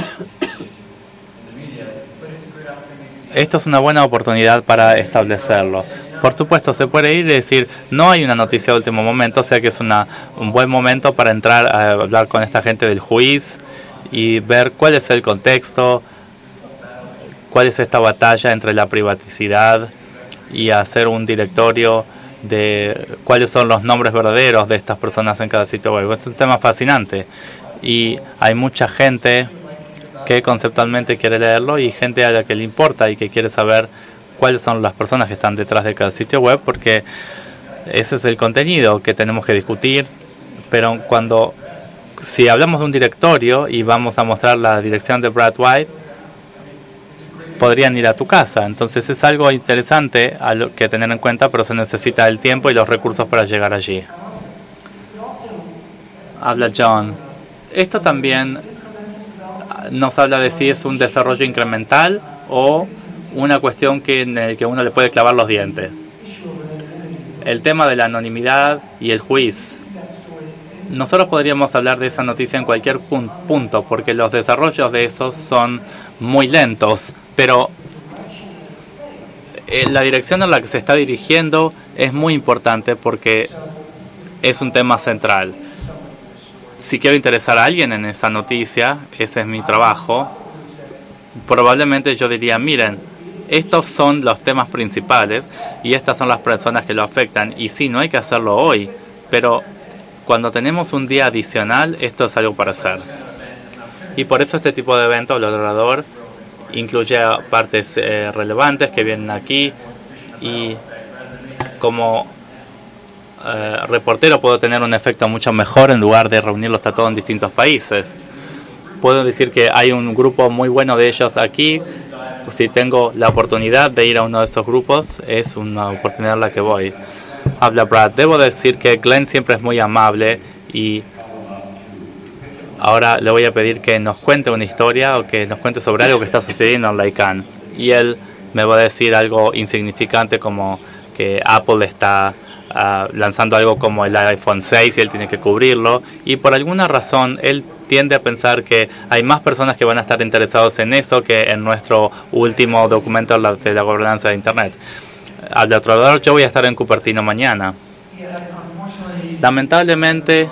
esto es una buena oportunidad para establecerlo. Por supuesto, se puede ir y decir, no hay una noticia de último momento, o sea que es una, un buen momento para entrar a hablar con esta gente del juiz y ver cuál es el contexto, cuál es esta batalla entre la privacidad y hacer un directorio de cuáles son los nombres verdaderos de estas personas en cada sitio web. Es un tema fascinante y hay mucha gente que conceptualmente quiere leerlo y gente a la que le importa y que quiere saber cuáles son las personas que están detrás de cada sitio web, porque ese es el contenido que tenemos que discutir. Pero cuando, si hablamos de un directorio y vamos a mostrar la dirección de Brad White, podrían ir a tu casa. Entonces es algo interesante a lo que tener en cuenta, pero se necesita el tiempo y los recursos para llegar allí. Habla John. Esto también nos habla de si es un desarrollo incremental o una cuestión que en el que uno le puede clavar los dientes. El tema de la anonimidad y el juicio. Nosotros podríamos hablar de esa noticia en cualquier pun- punto, porque los desarrollos de esos son muy lentos, pero eh, la dirección en la que se está dirigiendo es muy importante porque es un tema central. Si quiero interesar a alguien en esa noticia, ese es mi trabajo, probablemente yo diría, miren, estos son los temas principales y estas son las personas que lo afectan. Y sí, no hay que hacerlo hoy, pero cuando tenemos un día adicional, esto es algo para hacer. Y por eso este tipo de evento, el orador, incluye partes eh, relevantes que vienen aquí y como eh, reportero puedo tener un efecto mucho mejor en lugar de reunirlos a todos en distintos países. Puedo decir que hay un grupo muy bueno de ellos aquí. Si tengo la oportunidad de ir a uno de esos grupos, es una oportunidad a la que voy. Habla Brad. Debo decir que Glenn siempre es muy amable y ahora le voy a pedir que nos cuente una historia o que nos cuente sobre algo que está sucediendo en la I C A N. Y él me va a decir algo insignificante como que Apple está uh, lanzando algo como el iPhone seis y él tiene que cubrirlo. Y por alguna razón él tiende a pensar que hay más personas que van a estar interesados en eso que en nuestro último documento de la gobernanza de Internet. Al otro lado, yo voy a estar en Cupertino mañana. Lamentablemente,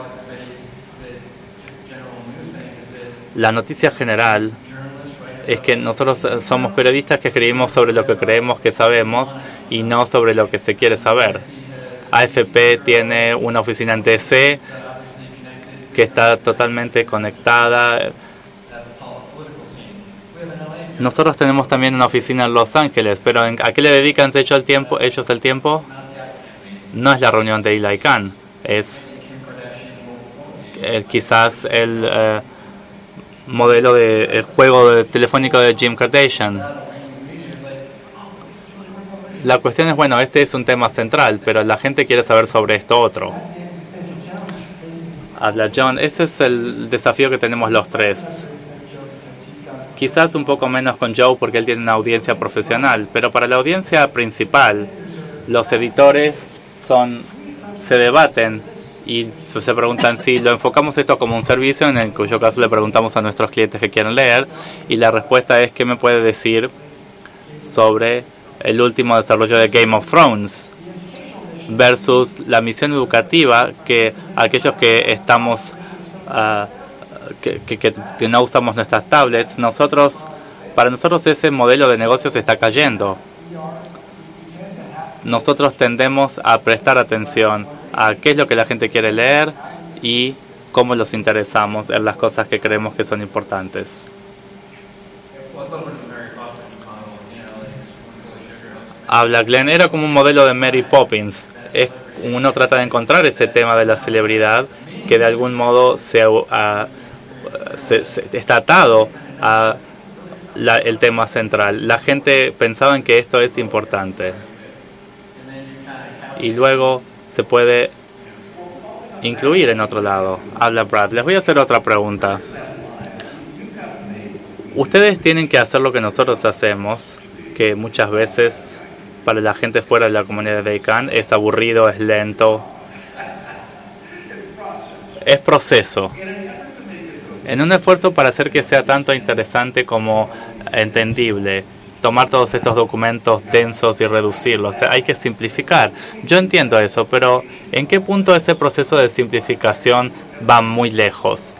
la noticia general es que nosotros somos periodistas que escribimos sobre lo que creemos que sabemos y no sobre lo que se quiere saber. A F P tiene una oficina en D C que está totalmente conectada. Nosotros tenemos también una oficina en Los Ángeles, pero ¿a qué le dedican ellos el tiempo? Ellos el tiempo no es la reunión de I C A N, es eh, quizás el eh, modelo de el juego de, telefónico de Jim Kardashian. La cuestión es, bueno, este es un tema central, pero la gente quiere saber sobre esto otro. Habla John. Ese es el desafío que tenemos los tres. Quizás un poco menos con Joe porque él tiene una audiencia profesional, pero para la audiencia principal, los editores son se debaten y se preguntan si lo enfocamos esto como un servicio, en el cuyo caso le preguntamos a nuestros clientes que quieren leer, y la respuesta es ¿qué me puede decir sobre el último desarrollo de Game of Thrones? Versus la misión educativa que aquellos que estamos uh, que, que, que no usamos nuestras tablets, nosotros, para nosotros ese modelo de negocio se está cayendo. Nosotros tendemos a prestar atención a qué es lo que la gente quiere leer y cómo los interesamos en las cosas que creemos que son importantes. Habla Glenn, era como un modelo de Mary Poppins. Es, uno trata de encontrar ese tema de la celebridad que de algún modo se, a, se, se está atado a la, el tema central. La gente pensaba en que esto es importante. Y luego se puede incluir en otro lado. Habla Brad. Les voy a hacer otra pregunta. Ustedes tienen que hacer lo que nosotros hacemos, que muchas veces para la gente fuera de la comunidad de I C A N es aburrido, es lento, es proceso. En un esfuerzo para hacer que sea tanto interesante como entendible, tomar todos estos documentos densos y reducirlos. Hay que simplificar. Yo entiendo eso, pero ¿en qué punto ese proceso de simplificación va muy lejos?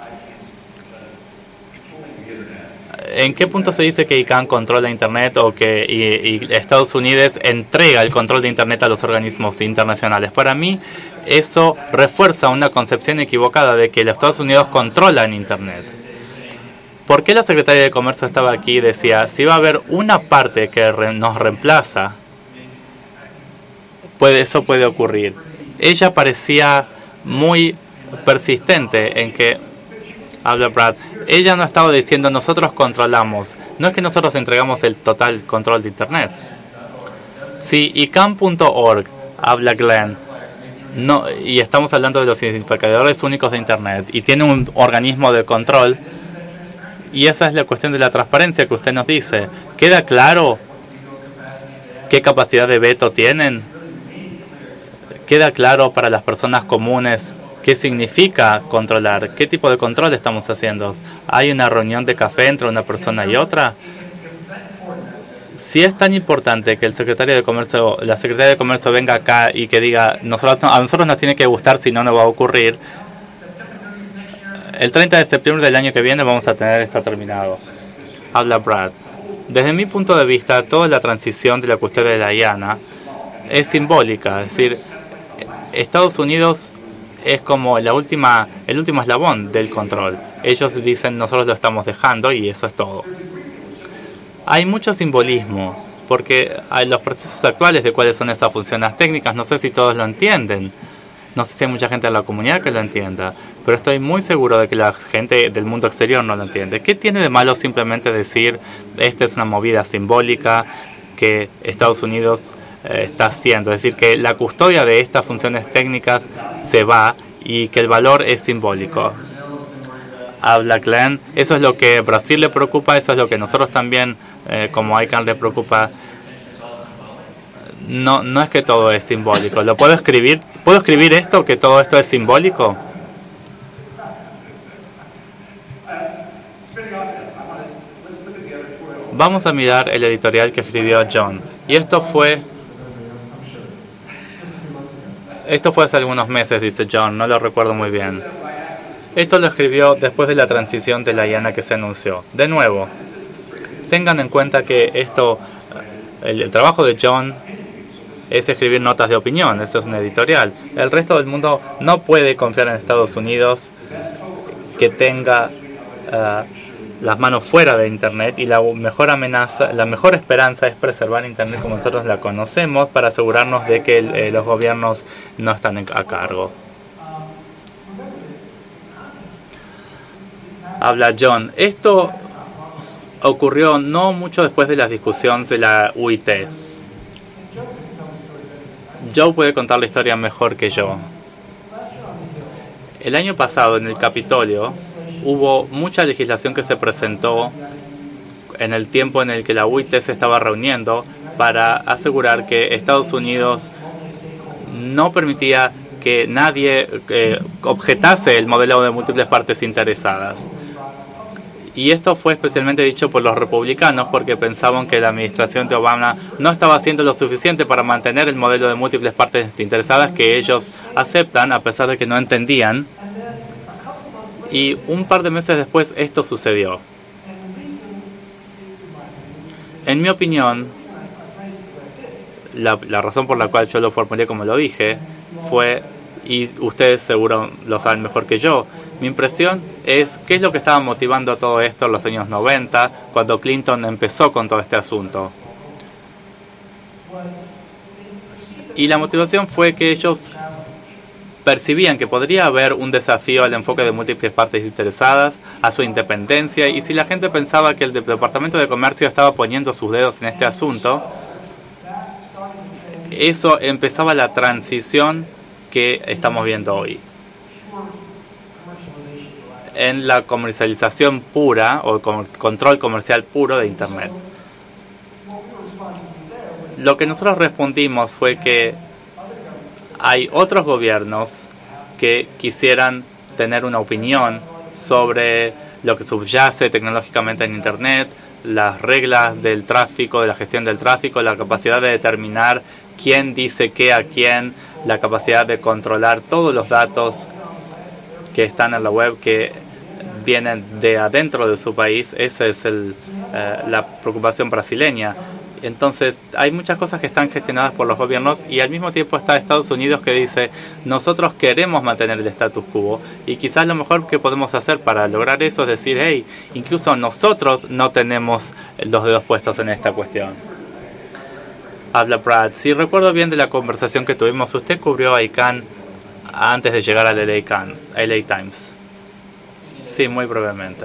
¿En qué punto se dice que I C A N controla Internet o que y, y Estados Unidos entrega el control de Internet a los organismos internacionales? Para mí, eso refuerza una concepción equivocada de que los Estados Unidos controlan Internet. ¿Por qué la Secretaria de Comercio estaba aquí y decía, si va a haber una parte que re, nos reemplaza, puede, eso puede ocurrir? Ella parecía muy persistente en que, habla Brad, ella no estaba diciendo nosotros controlamos, no es que nosotros entregamos el total control de Internet. Si I C A N punto org, habla Glenn, no, y estamos hablando de los identificadores únicos de Internet, y tiene un organismo de control, y esa es la cuestión de la transparencia que usted nos dice. ¿Queda claro qué capacidad de veto tienen? ¿Queda claro para las personas comunes qué significa controlar? ¿Qué tipo de control estamos haciendo? ¿Hay una reunión de café entre una persona y otra? Si es tan importante que el secretario de Comercio, la Secretaria de Comercio venga acá y que diga, nosotros, a nosotros nos tiene que gustar, si no, no va a ocurrir. El treinta de septiembre del año que viene vamos a tener esto terminado. Habla Brad. Desde mi punto de vista, toda la transición de la cuestión de la I A N A es simbólica. Es decir, Estados Unidos es como la última, el último eslabón del control. Ellos dicen, nosotros lo estamos dejando y eso es todo. Hay mucho simbolismo, porque hay los procesos actuales de cuáles son esas funciones técnicas, no sé si todos lo entienden. No sé si hay mucha gente en la comunidad que lo entienda, pero estoy muy seguro de que la gente del mundo exterior no lo entiende. ¿Qué tiene de malo simplemente decir, esta es una movida simbólica que Estados Unidos eh, está haciendo? Es decir, que la custodia de estas funciones técnicas se va y que el valor es simbólico. Habla Glenn, eso es lo que Brasil le preocupa, eso es lo que nosotros también eh, como I C A N le preocupa. No, no es que todo es simbólico. ¿Lo puedo escribir? ¿Puedo escribir esto, que todo esto es simbólico? Vamos a mirar el editorial que escribió John. Y esto fue... Esto fue hace algunos meses, dice John. No lo recuerdo muy bien. Esto lo escribió después de la transición de la I A N A que se anunció. De nuevo, tengan en cuenta que esto... El, el trabajo de John es escribir notas de opinión, eso es un editorial. El resto del mundo no puede confiar en Estados Unidos que tenga uh, las manos fuera de Internet, y la mejor amenaza, la mejor esperanza es preservar Internet como nosotros la conocemos para asegurarnos de que eh, los gobiernos no están a cargo. Habla John. Esto ocurrió no mucho después de las discusiones de la U I T. Joe puede contar la historia mejor que yo. El año pasado en el Capitolio hubo mucha legislación que se presentó en el tiempo en el que la U I T se estaba reuniendo para asegurar que Estados Unidos no permitía que nadie eh, objetase el modelo de múltiples partes interesadas. Y esto fue especialmente dicho por los republicanos porque pensaban que la administración de Obama no estaba haciendo lo suficiente para mantener el modelo de múltiples partes interesadas que ellos aceptan, a pesar de que no entendían. Y un par de meses después esto sucedió. En mi opinión, la, la razón por la cual yo lo formulé como lo dije fue, y ustedes seguro lo saben mejor que yo, mi impresión es qué es lo que estaba motivando todo esto en los años noventa, cuando Clinton empezó con todo este asunto. Y la motivación fue que ellos percibían que podría haber un desafío al enfoque de múltiples partes interesadas, a su independencia, y si la gente pensaba que el Departamento de Comercio estaba poniendo sus dedos en este asunto, eso empezaba la transición que estamos viendo hoy en la comercialización pura o control comercial puro de Internet. Lo que nosotros respondimos fue que hay otros gobiernos que quisieran tener una opinión sobre lo que subyace tecnológicamente en Internet, las reglas del tráfico, de la gestión del tráfico, la capacidad de determinar quién dice qué a quién, la capacidad de controlar todos los datos que están en la web, que vienen de adentro de su país. Esa es el, eh, la preocupación brasileña. Entonces, hay muchas cosas que están gestionadas por los gobiernos y al mismo tiempo está Estados Unidos que dice, nosotros queremos mantener el status quo y quizás lo mejor que podemos hacer para lograr eso es decir, hey, incluso nosotros no tenemos los dedos puestos en esta cuestión. Habla Brad. Si recuerdo bien de la conversación que tuvimos, usted cubrió a I C A N antes de llegar al L A Times. Sí, muy brevemente.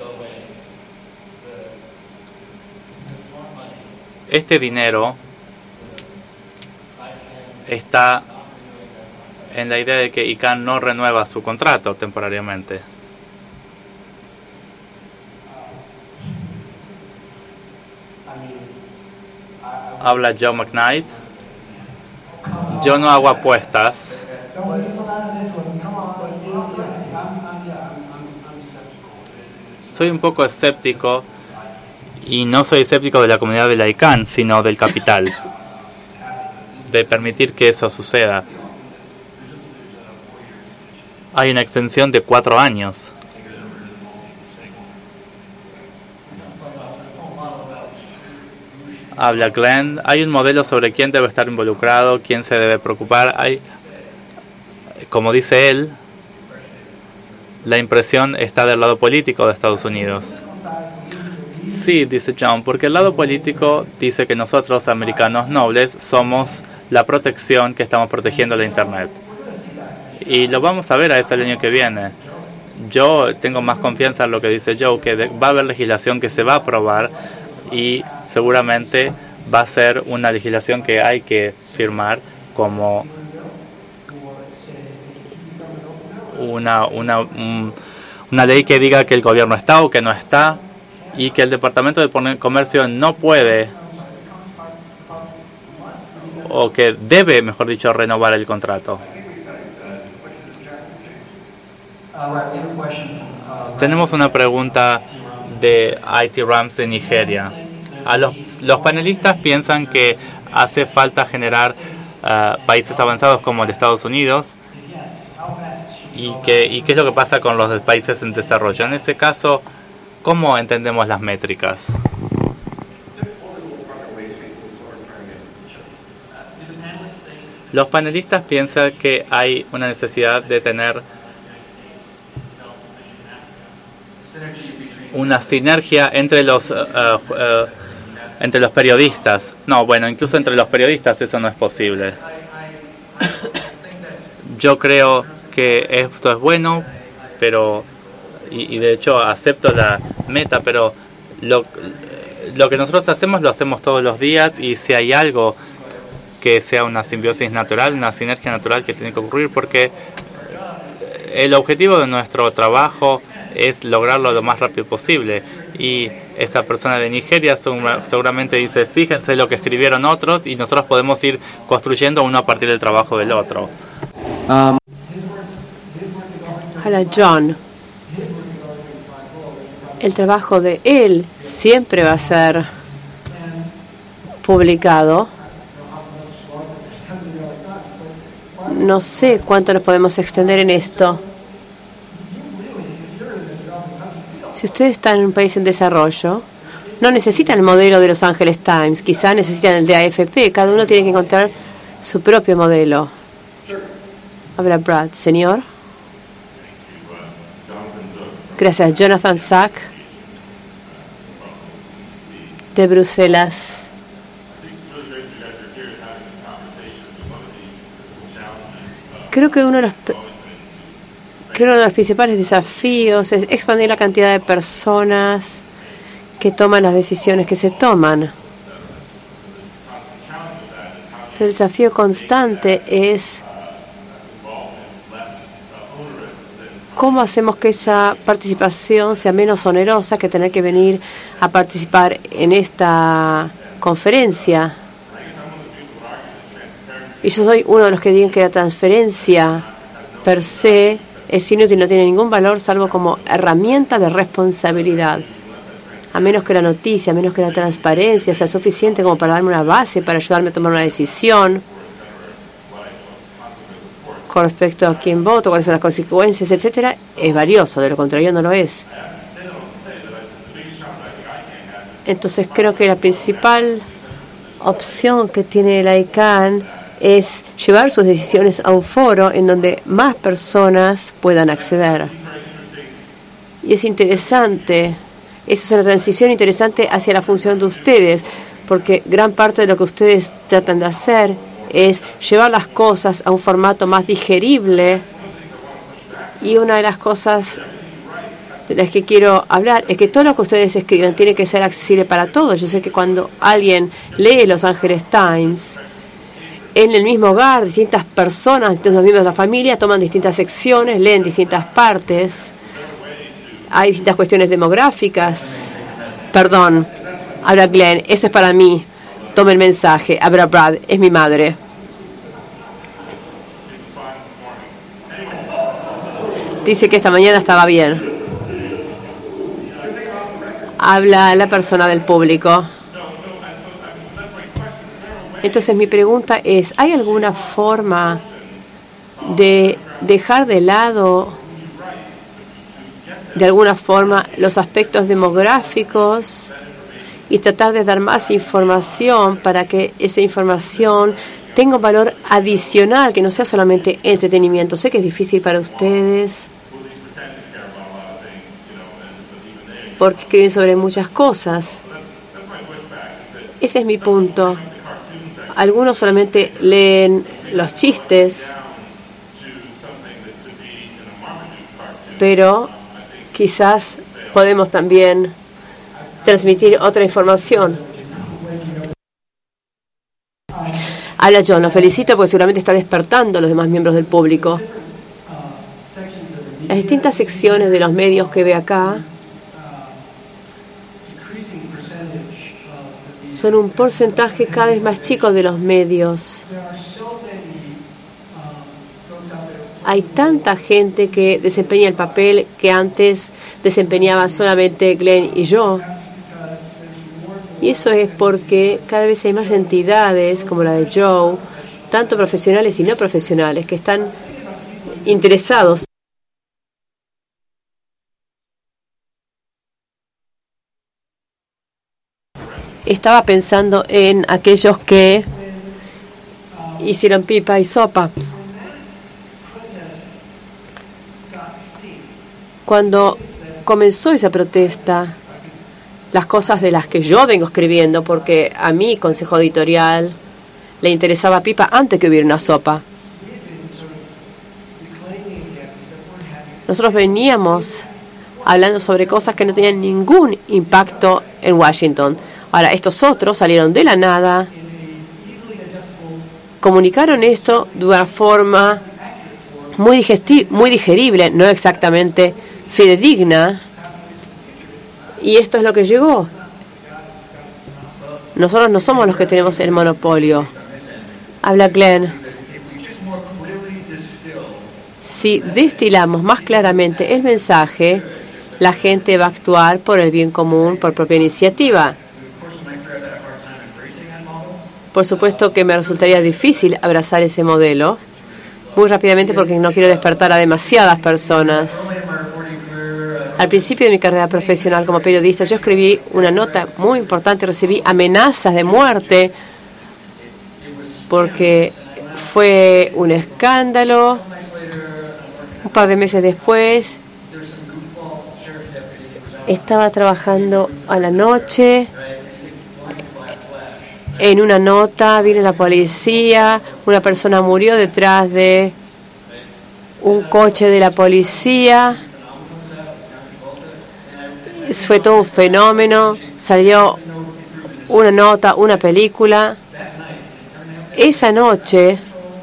Este dinero está en la idea de que I C A N no renueva su contrato temporariamente. Habla Joe McKnight. Yo no hago apuestas. Soy un poco escéptico. Y no soy escéptico de la comunidad de la I C A N, sino del capital, de permitir que eso suceda. Hay una extensión de cuatro años. Habla Glenn. Hay un modelo sobre quién debe estar involucrado, quién se debe preocupar. Hay, como dice él, la impresión está del lado político de Estados Unidos. Sí, dice John, porque el lado político dice que nosotros, americanos nobles, somos la protección que estamos protegiendo la Internet. Y lo vamos a ver a ese el año que viene. Yo tengo más confianza en lo que dice Joe, que de, va a haber legislación que se va a aprobar y seguramente va a ser una legislación que hay que firmar como una, una, un, una ley que diga que el gobierno está o que no está, y que el Departamento de Comercio no puede, o que debe, mejor dicho, renovar el contrato. Tenemos una pregunta de I T Rams de Nigeria. A los, los panelistas piensan que hace falta generar uh, países avanzados como el Estados Unidos, y, que, y qué es lo que pasa con los países en desarrollo. En este caso, ¿cómo entendemos las métricas? Los panelistas piensan que hay una necesidad de tener una sinergia entre los uh, uh, entre los periodistas. No, bueno, incluso entre los periodistas eso no es posible. Yo creo que esto es bueno, pero Y, y de hecho acepto la meta, pero lo, lo que nosotros hacemos lo hacemos todos los días, y si hay algo que sea una simbiosis natural, una sinergia natural que tiene que ocurrir, porque el objetivo de nuestro trabajo es lograrlo lo más rápido posible, y esta persona de Nigeria seguramente dice, fíjense lo que escribieron otros y nosotros podemos ir construyendo uno a partir del trabajo del otro. Um. Hola, John. El trabajo de él siempre va a ser publicado. No sé cuánto nos podemos extender en esto. Si ustedes están en un país en desarrollo, no necesitan el modelo de Los Angeles Times, quizá necesitan el de A F P. Cada uno tiene que encontrar su propio modelo. Habla Brad. Señor. Gracias. Jonathan Sack, de Bruselas. Creo que uno de los creo uno de los principales desafíos es expandir la cantidad de personas que toman las decisiones que se toman. Pero el desafío constante es cómo hacemos que esa participación sea menos onerosa que tener que venir a participar en esta conferencia. Y yo soy uno de los que digan que la transferencia per se es inútil, no tiene ningún valor salvo como herramienta de responsabilidad. A menos que la noticia, a menos que la transparencia sea suficiente como para darme una base, para ayudarme a tomar una decisión con respecto a quién voto, cuáles son las consecuencias, etcétera, es valioso. De lo contrario, no lo es. Entonces, creo que la principal opción que tiene la I C A N es llevar sus decisiones a un foro en donde más personas puedan acceder. Y es interesante, esa es una transición interesante hacia la función de ustedes, porque gran parte de lo que ustedes tratan de hacer es llevar las cosas a un formato más digerible. Y una de las cosas de las que quiero hablar es que todo lo que ustedes escriben tiene que ser accesible para todos. Yo sé que cuando alguien lee Los Angeles Times, en el mismo hogar, distintas personas, distintos miembros de la familia toman distintas secciones, leen distintas partes. Hay distintas cuestiones demográficas. Perdón, habla Glenn, ese es para mí. Tome el mensaje. Habla Brad, es mi madre. Dice que esta mañana estaba bien. Habla la persona del público. Entonces mi pregunta es, ¿hay alguna forma de dejar de lado, de alguna forma, los aspectos demográficos y tratar de dar más información para que esa información tenga un valor adicional, que no sea solamente entretenimiento? Sé que es difícil para ustedes porque escriben sobre muchas cosas. Ese es mi punto. Algunos solamente leen los chistes, pero quizás podemos también transmitir otra información. Habla John, lo felicito porque seguramente está despertando a los demás miembros del público. Las distintas secciones de los medios que ve acá son un porcentaje cada vez más chico de los medios. Hay tanta gente que desempeña el papel que antes desempeñaba solamente Glenn y yo. Y eso es porque cada vez hay más entidades como la de Joe, tanto profesionales y no profesionales, que están interesados. Estaba pensando en aquellos que hicieron pipa y sopa. Cuando comenzó esa protesta, las cosas de las que yo vengo escribiendo, porque a mi consejo editorial le interesaba pipa antes que hubiera una sopa. Nosotros veníamos hablando sobre cosas que no tenían ningún impacto en Washington. Ahora, estos otros salieron de la nada, comunicaron esto de una forma muy, digesti- muy digerible, no exactamente fidedigna, y esto es lo que llegó. Nosotros no somos los que tenemos el monopolio. Habla Glenn. Si destilamos más claramente el mensaje, la gente va a actuar por el bien común, por propia iniciativa. Por supuesto que me resultaría difícil abrazar ese modelo muy rápidamente porque no quiero despertar a demasiadas personas. Al principio de mi carrera profesional como periodista, yo escribí una nota muy importante, recibí amenazas de muerte porque fue un escándalo. Un par de meses después, estaba trabajando a la noche en una nota, viene la policía, una persona murió detrás de un coche de la policía. Fue todo un fenómeno, salió una nota, una película. Esa noche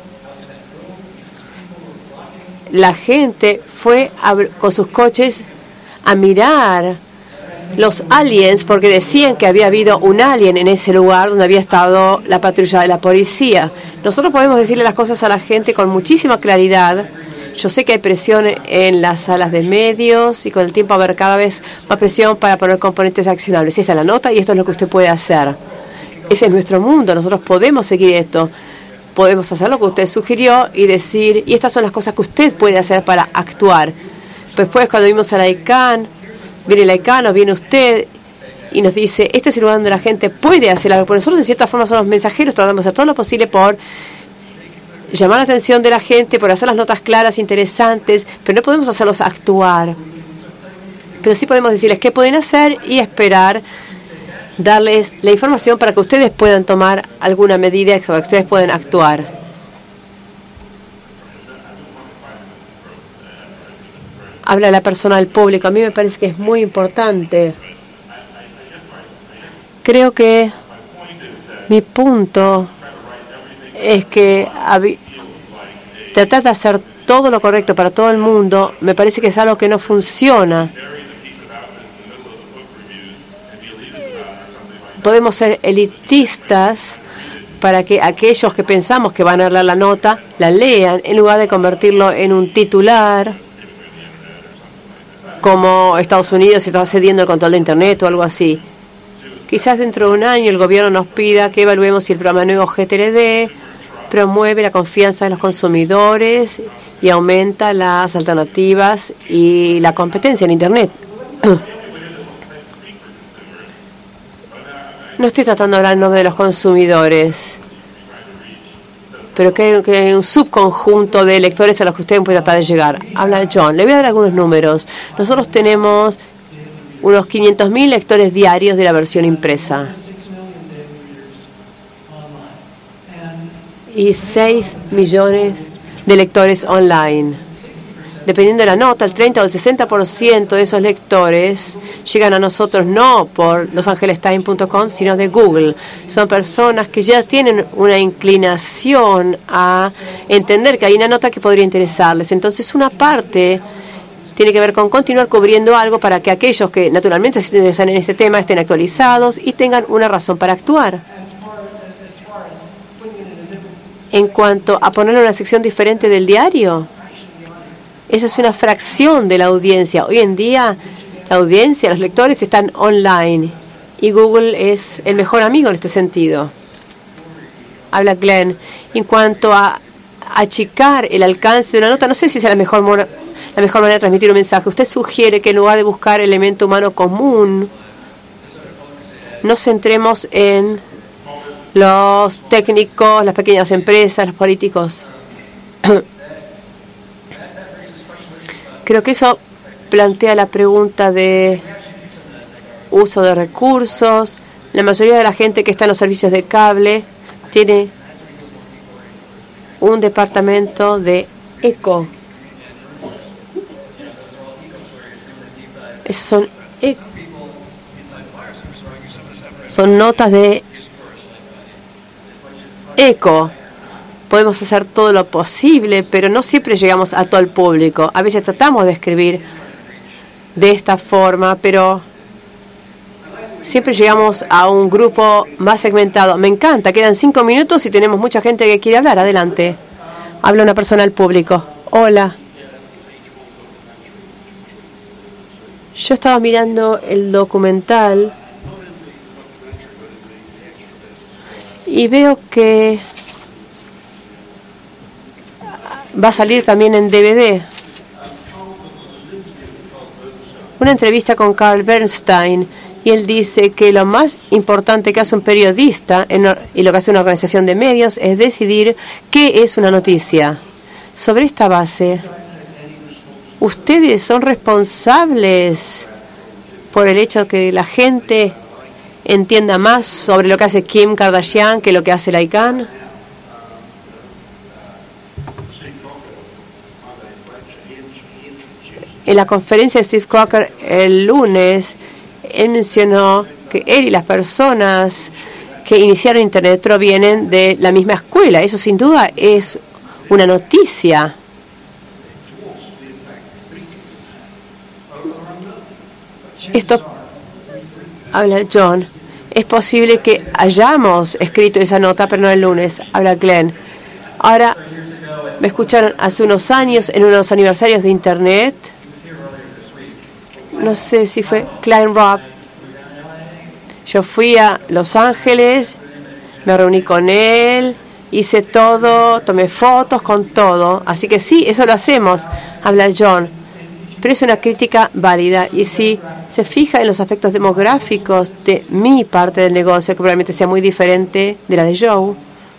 la gente fue a, con sus coches a mirar los aliens, porque decían que había habido un alien en ese lugar donde había estado la patrulla de la policía. Nosotros podemos decirle las cosas a la gente con muchísima claridad. Yo sé que hay presión en las salas de medios y con el tiempo va a haber cada vez más presión para poner componentes accionables. Esta es la nota y esto es lo que usted puede hacer. Ese es nuestro mundo, nosotros podemos seguir esto. Podemos hacer lo que usted sugirió y decir, y estas son las cosas que usted puede hacer para actuar. Después, cuando vimos a la ICANN, viene la ICANN o viene usted y nos dice, este es el lugar donde la gente puede hacer algo. Porque nosotros, de cierta forma, somos mensajeros, tratamos de hacer todo lo posible por llamar la atención de la gente, por hacer las notas claras, interesantes, pero no podemos hacerlos actuar. Pero sí podemos decirles qué pueden hacer y esperar darles la información para que ustedes puedan tomar alguna medida, para que ustedes puedan actuar. Habla la persona al público. A mí me parece que es muy importante. Creo que mi punto es que tratar de hacer todo lo correcto para todo el mundo me parece que es algo que no funciona. Podemos ser elitistas para que aquellos que pensamos que van a leer la nota la lean en lugar de convertirlo en un titular como Estados Unidos está cediendo el control de Internet o algo así. Quizás dentro de un año el gobierno nos pida que evaluemos si el programa nuevo G T L D promueve la confianza de los consumidores y aumenta las alternativas y la competencia en Internet. No estoy tratando de hablar en nombre de los consumidores, pero que hay un subconjunto de lectores a los que ustedes pueden tratar de llegar. Habla John. Le voy a dar algunos números. Nosotros tenemos unos quinientos mil lectores diarios de la versión impresa y seis millones de lectores online. Dependiendo de la nota, el treinta o el sesenta por ciento de esos lectores llegan a nosotros no por los angeles times punto com, sino de Google. Son personas que ya tienen una inclinación a entender que hay una nota que podría interesarles. Entonces, una parte tiene que ver con continuar cubriendo algo para que aquellos que naturalmente se interesan en este tema estén actualizados y tengan una razón para actuar. En cuanto a poner una sección diferente del diario, esa es una fracción de la audiencia. Hoy en día, la audiencia, los lectores están online y Google es el mejor amigo en este sentido. Habla Glenn. En cuanto a achicar el alcance de una nota, no sé si es la mejor, la mejor manera de transmitir un mensaje. Usted sugiere que en lugar de buscar el elemento humano común, nos centremos en los técnicos, las pequeñas empresas, los políticos. Creo que eso plantea la pregunta de uso de recursos. La mayoría de la gente que está en los servicios de cable tiene un departamento de eco. Esas son e- son notas de eco. Podemos hacer todo lo posible, pero no siempre llegamos a todo el público. A veces tratamos de escribir de esta forma, pero siempre llegamos a un grupo más segmentado. Me encanta, quedan cinco minutos y tenemos mucha gente que quiere hablar. Adelante. Habla una persona al público. Hola. Yo estaba mirando el documental y veo que va a salir también en D V D. una entrevista con Carl Bernstein, y él dice que lo más importante que hace un periodista en, y lo que hace una organización de medios es decidir qué es una noticia. Sobre esta base, ustedes son responsables por el hecho de que la gente entienda más sobre lo que hace Kim Kardashian que lo que hace la ICANN. En la conferencia de Steve Crocker el lunes, él mencionó que él y las personas que iniciaron Internet provienen de la misma escuela. Eso sin duda es una noticia. Esto habla John. Es posible que hayamos escrito esa nota, pero no el lunes. Habla Glenn. Ahora, me escucharon hace unos años en unos aniversarios de Internet. No sé si fue Klein Rock. Yo fui a Los Ángeles, me reuní con él, hice todo, tomé fotos con todo. Así que sí, eso lo hacemos, habla John. Pero es una crítica válida. Y si se fija en los aspectos demográficos de mi parte del negocio, que probablemente sea muy diferente de la de Joe,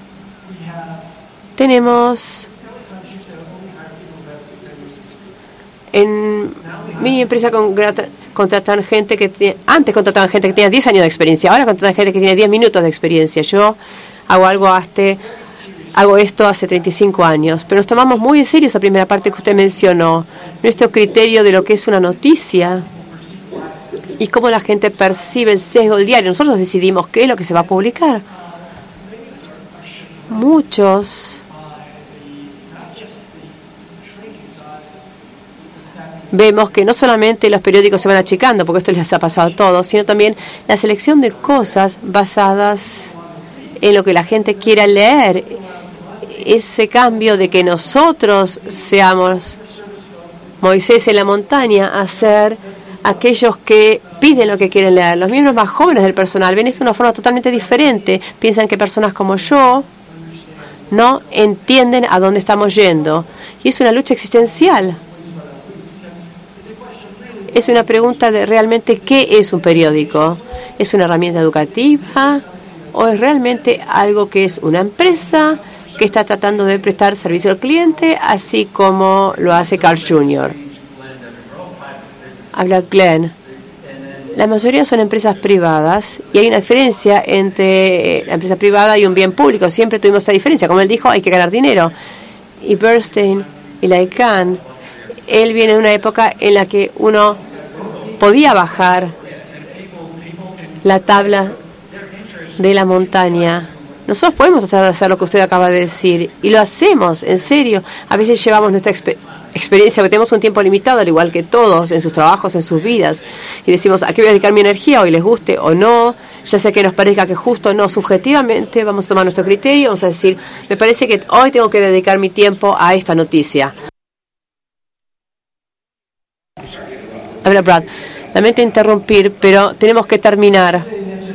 tenemos en mi empresa con contratan gente que tiene, antes contrataban gente que tenía diez años de experiencia, ahora contratan gente que tiene diez minutos de experiencia. Yo hago algo hasta, hago esto hace treinta y cinco años, pero nos tomamos muy en serio esa primera parte que usted mencionó, nuestro criterio de lo que es una noticia y cómo la gente percibe el sesgo del diario. Nosotros decidimos qué es lo que se va a publicar. Muchos vemos que no solamente los periódicos se van achicando, porque esto les ha pasado a todos, sino también la selección de cosas basadas en lo que la gente quiera leer. Ese cambio de que nosotros seamos Moisés en la montaña a ser aquellos que piden lo que quieren leer. Los miembros más jóvenes del personal ven esto de una forma totalmente diferente. Piensan que personas como yo no entienden a dónde estamos yendo. Y es una lucha existencial. Es una pregunta de realmente qué es un periódico. ¿Es una herramienta educativa o es realmente algo que es una empresa que está tratando de prestar servicio al cliente, así como lo hace Carl junior? Habla Glenn. La mayoría son empresas privadas y hay una diferencia entre la empresa privada y un bien público. Siempre tuvimos esa diferencia. Como él dijo, hay que ganar dinero. Y Bernstein y la ICANN, él viene de una época en la que uno podía bajar la tabla de la montaña. Nosotros podemos tratar de hacer lo que usted acaba de decir y lo hacemos, en serio. A veces llevamos nuestra exper- experiencia, porque tenemos un tiempo limitado, al igual que todos, en sus trabajos, en sus vidas, y decimos, ¿a qué voy a dedicar mi energía? Hoy les guste o no, ya sea que nos parezca que justo o no, subjetivamente vamos a tomar nuestro criterio, vamos a decir, me parece que hoy tengo que dedicar mi tiempo a esta noticia. Habla Brad. Lamento interrumpir, pero tenemos que terminar.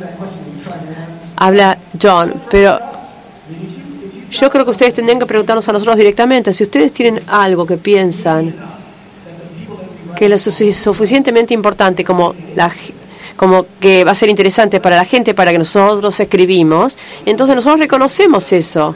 Habla John, pero yo creo que ustedes tendrían que preguntarnos a nosotros directamente. Si ustedes tienen algo que piensan que es suficientemente importante como, la, como que va a ser interesante para la gente, para que nosotros escribimos, entonces nosotros reconocemos eso.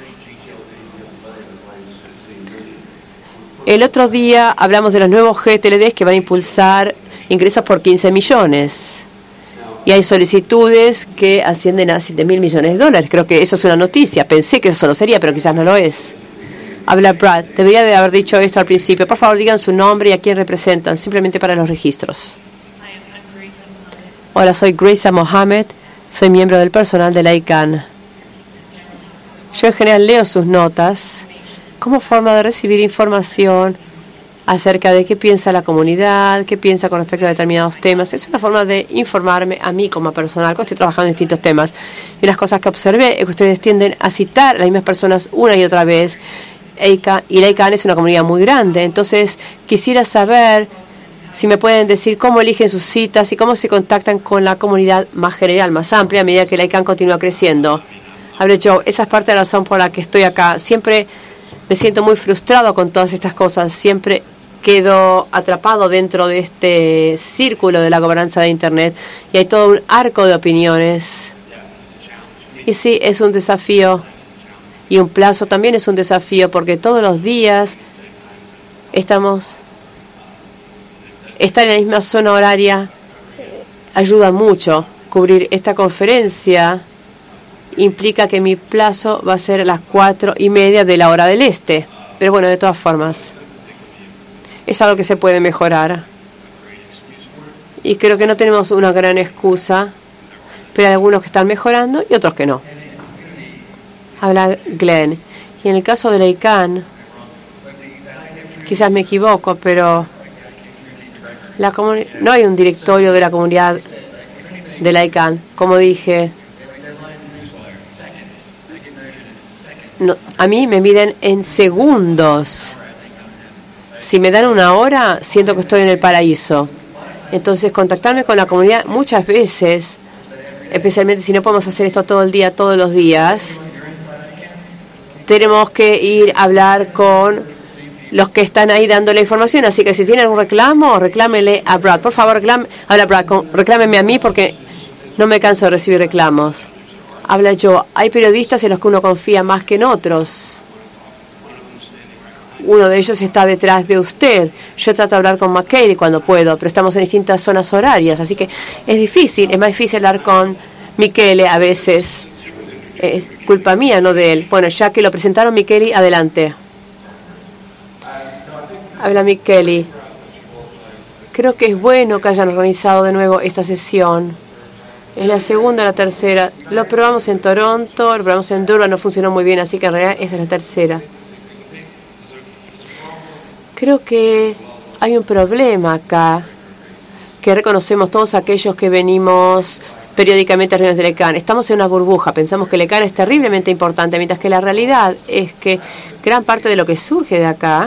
El otro día hablamos de los nuevos G T L Ds que van a impulsar ingresos por quince millones. Y hay solicitudes que ascienden a siete mil millones de dólares. Creo que eso es una noticia. Pensé que eso solo sería, pero quizás no lo es. Habla Brad. Debería de haber dicho esto al principio. Por favor, digan su nombre y a quién representan, simplemente para los registros. Hola, soy Grace Mohammed. Soy miembro del personal de la ICANN. Yo en general leo sus notas como forma de recibir información acerca de qué piensa la comunidad, qué piensa con respecto a determinados temas. Es una forma de informarme a mí como personal, cuando estoy trabajando en distintos temas. Y las cosas que observé es que ustedes tienden a citar a las mismas personas una y otra vez. Y la ICANN es una comunidad muy grande. Entonces, quisiera saber si me pueden decir cómo eligen sus citas y cómo se contactan con la comunidad más general, más amplia, a medida que la ICANN continúa creciendo. Hablé yo, esa es parte de la razón por la que estoy acá. Siempre me siento muy frustrado con todas estas cosas. Siempre quedo atrapado dentro de este círculo de la gobernanza de Internet y hay todo un arco de opiniones. Y sí, es un desafío. Y un plazo también es un desafío porque todos los días estamos... Estar en la misma zona horaria ayuda mucho. Cubrir esta conferencia implica que mi plazo va a ser a las cuatro y media de la hora del este. Pero bueno, de todas formas, es algo que se puede mejorar. Y creo que no tenemos una gran excusa, pero hay algunos que están mejorando y otros que no. Habla Glenn. Y en el caso de la I C A N, quizás me equivoco, pero la no hay un directorio de la comunidad de la I C A N. Como dije, no, a mí me miden en segundos. Si me dan una hora, siento que estoy en el paraíso. Entonces, contactarme con la comunidad muchas veces, especialmente si no podemos hacer esto todo el día, todos los días, tenemos que ir a hablar con los que están ahí dando la información. Así que si tienen un reclamo, reclámele a Brad. Por favor, reclame, habla Brad, con, reclámeme a mí porque no me canso de recibir reclamos. Habla yo. Hay periodistas en los que uno confía más que en otros. Uno de ellos está detrás de usted. Yo trato de hablar con McKaylee cuando puedo, pero estamos en distintas zonas horarias, así que es difícil. Es más difícil hablar con Michele a veces. Es culpa mía, no de él. Bueno, ya que lo presentaron, Michele, adelante. Habla Michele. Creo que es bueno que hayan organizado de nuevo esta sesión. Es la segunda o la tercera. Lo probamos en Toronto, lo probamos en Durban, no funcionó muy bien, así que en realidad esta es la tercera. Creo que hay un problema acá, que reconocemos todos aquellos que venimos periódicamente a reuniones de la I C A N. Estamos en una burbuja, pensamos que la I C A N es terriblemente importante, mientras que la realidad es que gran parte de lo que surge de acá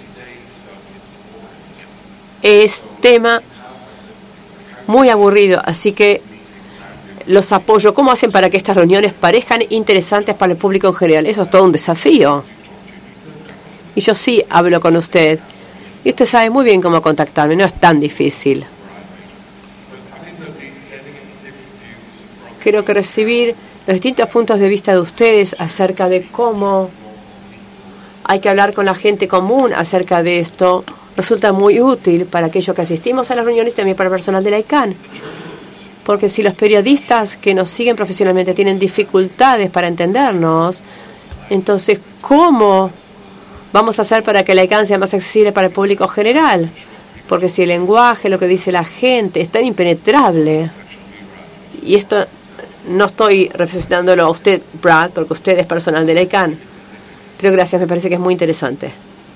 es tema muy aburrido, así que los apoyo. ¿Cómo hacen para que estas reuniones parezcan interesantes para el público en general? Eso es todo un desafío. Y yo sí hablo con usted. Y usted sabe muy bien cómo contactarme. No es tan difícil. Creo que recibir los distintos puntos de vista de ustedes acerca de cómo hay que hablar con la gente común acerca de esto resulta muy útil para aquellos que asistimos a las reuniones y también para el personal de la I C A N. Porque si los periodistas que nos siguen profesionalmente tienen dificultades para entendernos, entonces, ¿cómo vamos a hacer para que la I C A N sea más accesible para el público general? Porque si el lenguaje, lo que dice la gente, es tan impenetrable, y esto no estoy representándolo a usted, Brad, porque usted es personal de la I C A N, pero gracias, me parece que es muy interesante.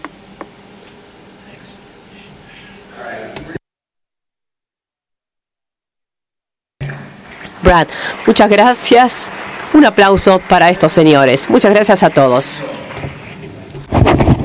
Brad, muchas gracias. Un aplauso para estos señores. Muchas gracias a todos.